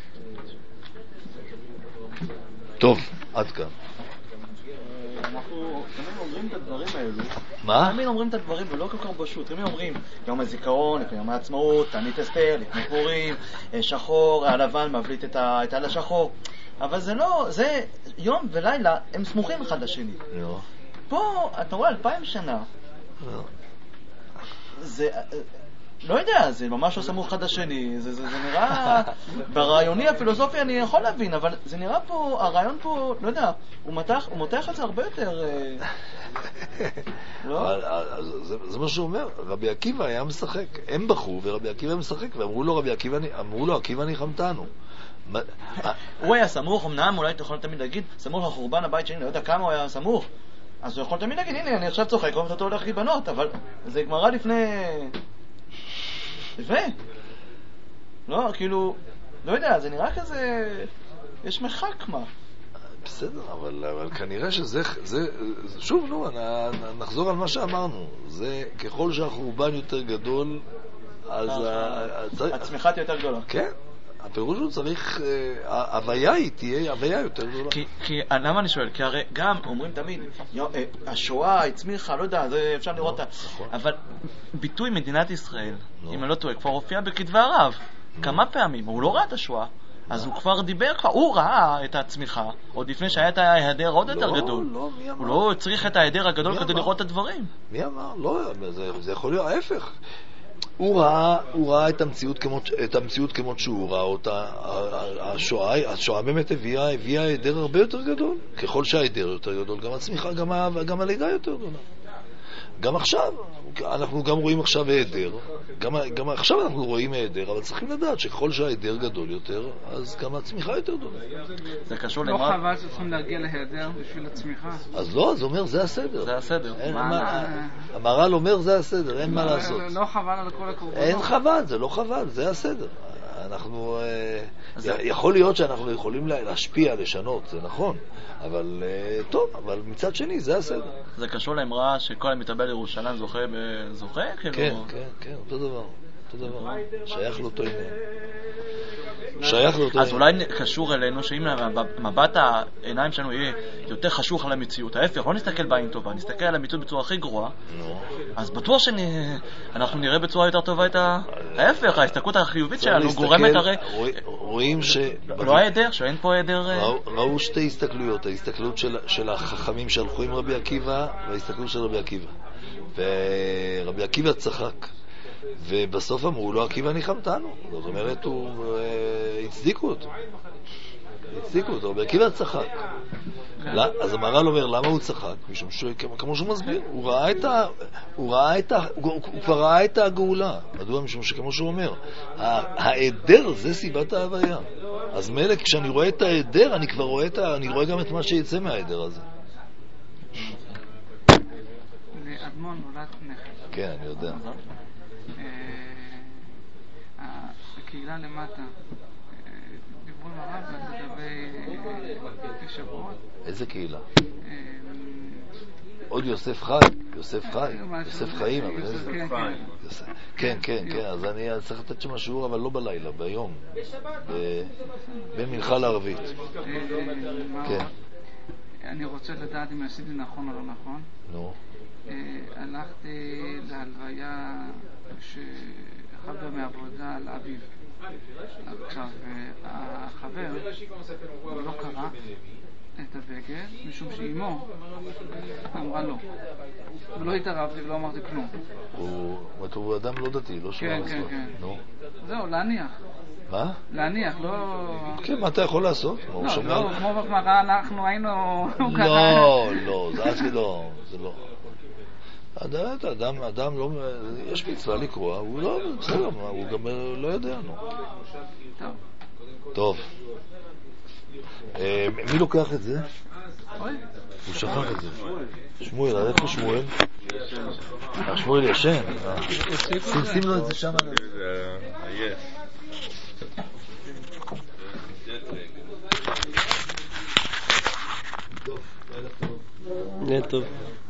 טוב, עד כאן. אנחנו תמיד אומרים את הדברים האלו. מה? תמיד אומרים את הדברים ולא כל כך פשוט. תמיד אומרים יום הזיכרון, לפני יום העצמאות, תענית אסתר, לפני פורים, שחור, הלבן מבליט את על השחור. אבל זה לא, זה יום ולילה, הם סמוכים אחד לשני. פה, אתה רואה 2000 שנה, זה, לא יודע, זה ממש לא סמוך אחד לשני, זה נראה, ברעיוני הפילוסופי אני יכול להבין, אבל זה נראה פה, הרעיון פה, לא יודע, הוא מותח את זה הרבה יותר, לא? זה מה שהוא אומר, רבי עקיבא היה משחק, הם בחרו ורבי עקיבא היה משחק, ואמרו לו, עקיבא ניחמתנו. הוא היה סמוך, אמנם אולי אתה יכול תמיד להגיד, סמוך לחורבן הבית שני, לא יודע כמה הוא היה סמוך, אז הוא יכול תמיד להגיד, הנה אני עכשיו צוחק, ואתה הולך להיבנות, אבל זה גמרא לפני... לא, כאילו, לא יודע, זה נראה כזה, יש מחק מה. בסדר, אבל כנראה שזה, שוב, נו, נחזור על מה שאמרנו, זה ככל שהחורבן יותר גדול, אז הצמיחה תהיה יותר גדולה. כן. הפירוש הוא צריך, ההוויה היא תהיה הוויה יותר גדולה. כי למה אני שואל? כי הרי גם אומרים תמיד, השואה הצמיחה, לא יודע, זה אפשר לראות, אבל ביטוי מדינת ישראל, אם אני לא טועה, כבר הופיע בכתבי הרב, כמה פעמים, הוא לא ראה את השואה, אז הוא כבר דיבר, הוא ראה את הצמיחה, עוד לפני שהיה את ההיעדר עוד יותר גדול. הוא לא צריך את ההיעדר הגדול כדי לראות את הדברים. מי אמר? לא, זה יכול להיות ההפך. הוא ראה את המציאות כמות שהוא ראה אותה. השואה באמת הביאה היעדר הרבה יותר גדול. ככל שההיעדר יותר גדול, גם הצמיחה, גם הלידה יותר גדולה. גם עכשיו, אנחנו גם רואים עכשיו היעדר. גם עכשיו אנחנו רואים היעדר, אבל צריכים לדעת שככל שההיעדר גדול יותר, אז גם הצמיחה יותר גדולה. זה קשור לא חבל שצריכים להגיע להיעדר בשביל הצמיחה. אז לא, זה אומר, זה הסדר. זה הסדר. המהר"ל אומר, זה הסדר, אין מה לעשות. לא חבל על כל הקורבנות. אין חבל, זה לא חבל, זה הסדר. אנחנו, יכול להיות שאנחנו יכולים להשפיע, לשנות, זה נכון, אבל טוב, אבל מצד שני זה הסדר. זה קשור לאמרה שכל המתאבל ירושלים זוכה? כן, אותו דבר. שייך לאותו עניין. אז אולי קשור אלינו שאם מבט העיניים שלנו יהיה יותר חשוך על המציאות, ההפך, לא נסתכל בעין טובה, נסתכל על המציאות בצורה הכי גרועה, אז בטוח שאנחנו נראה בצורה יותר טובה את ההפך, ההסתכלות החיובית שלנו גורמת הרי... רואים לא ההיעדר, שאין פה היעדר... ראו שתי הסתכלויות, ההסתכלות של החכמים שהלכו עם רבי עקיבא וההסתכלות של רבי עקיבא. ורבי עקיבא צחק. ובסוף אמרו לו, עקיבא ניחמתנו. זאת אומרת, הצדיקו אותו. עקיבא צחק. אז המהר"ל אומר, למה הוא צחק? משום כמו שהוא מסביר, הוא כבר ראה את הגאולה. מדוע? משום שכמו שהוא אומר, ההיעדר זה סיבת ההוויה. אז מלך, כשאני רואה את ההיעדר, אני רואה גם את מה שיצא מההיעדר הזה. שמעון נולד נכד. כן, אני יודע. הקהילה למטה, דיברו עם הרב לגבי שבועות. איזה קהילה? עוד יוסף חי, יוסף חיים, אבל איזה? כן, אז אני צריך לתת שם שיעור, אבל לא בלילה, ביום, בין מנחה לערבית. כן. אני רוצה לדעת אם עשיתי נכון או לא נכון. נו. הלכתי להלוויה שחבר מעבודה על אביו. עכשיו, החבר לא קרא את הבגד, משום שאימו אמרה לו. ולא התערבתי ולא אמרתי כלום. הוא אדם לא דתי, לא שומע לעשות. כן. נו. זהו, להניח. מה? להניח, לא... כן, מה אתה יכול לעשות? לא, כמו בגמרא אנחנו היינו... לא, זה לא. אדם לא... יש מצווה לקרוא, הוא לא... בסדר, הוא גם לא יודע, נו. טוב. מי לוקח את זה? הוא שכח את זה. שמואל, איפה שמואל? שמואל ישן. שים לו את זה שם. טוב, לילה טוב.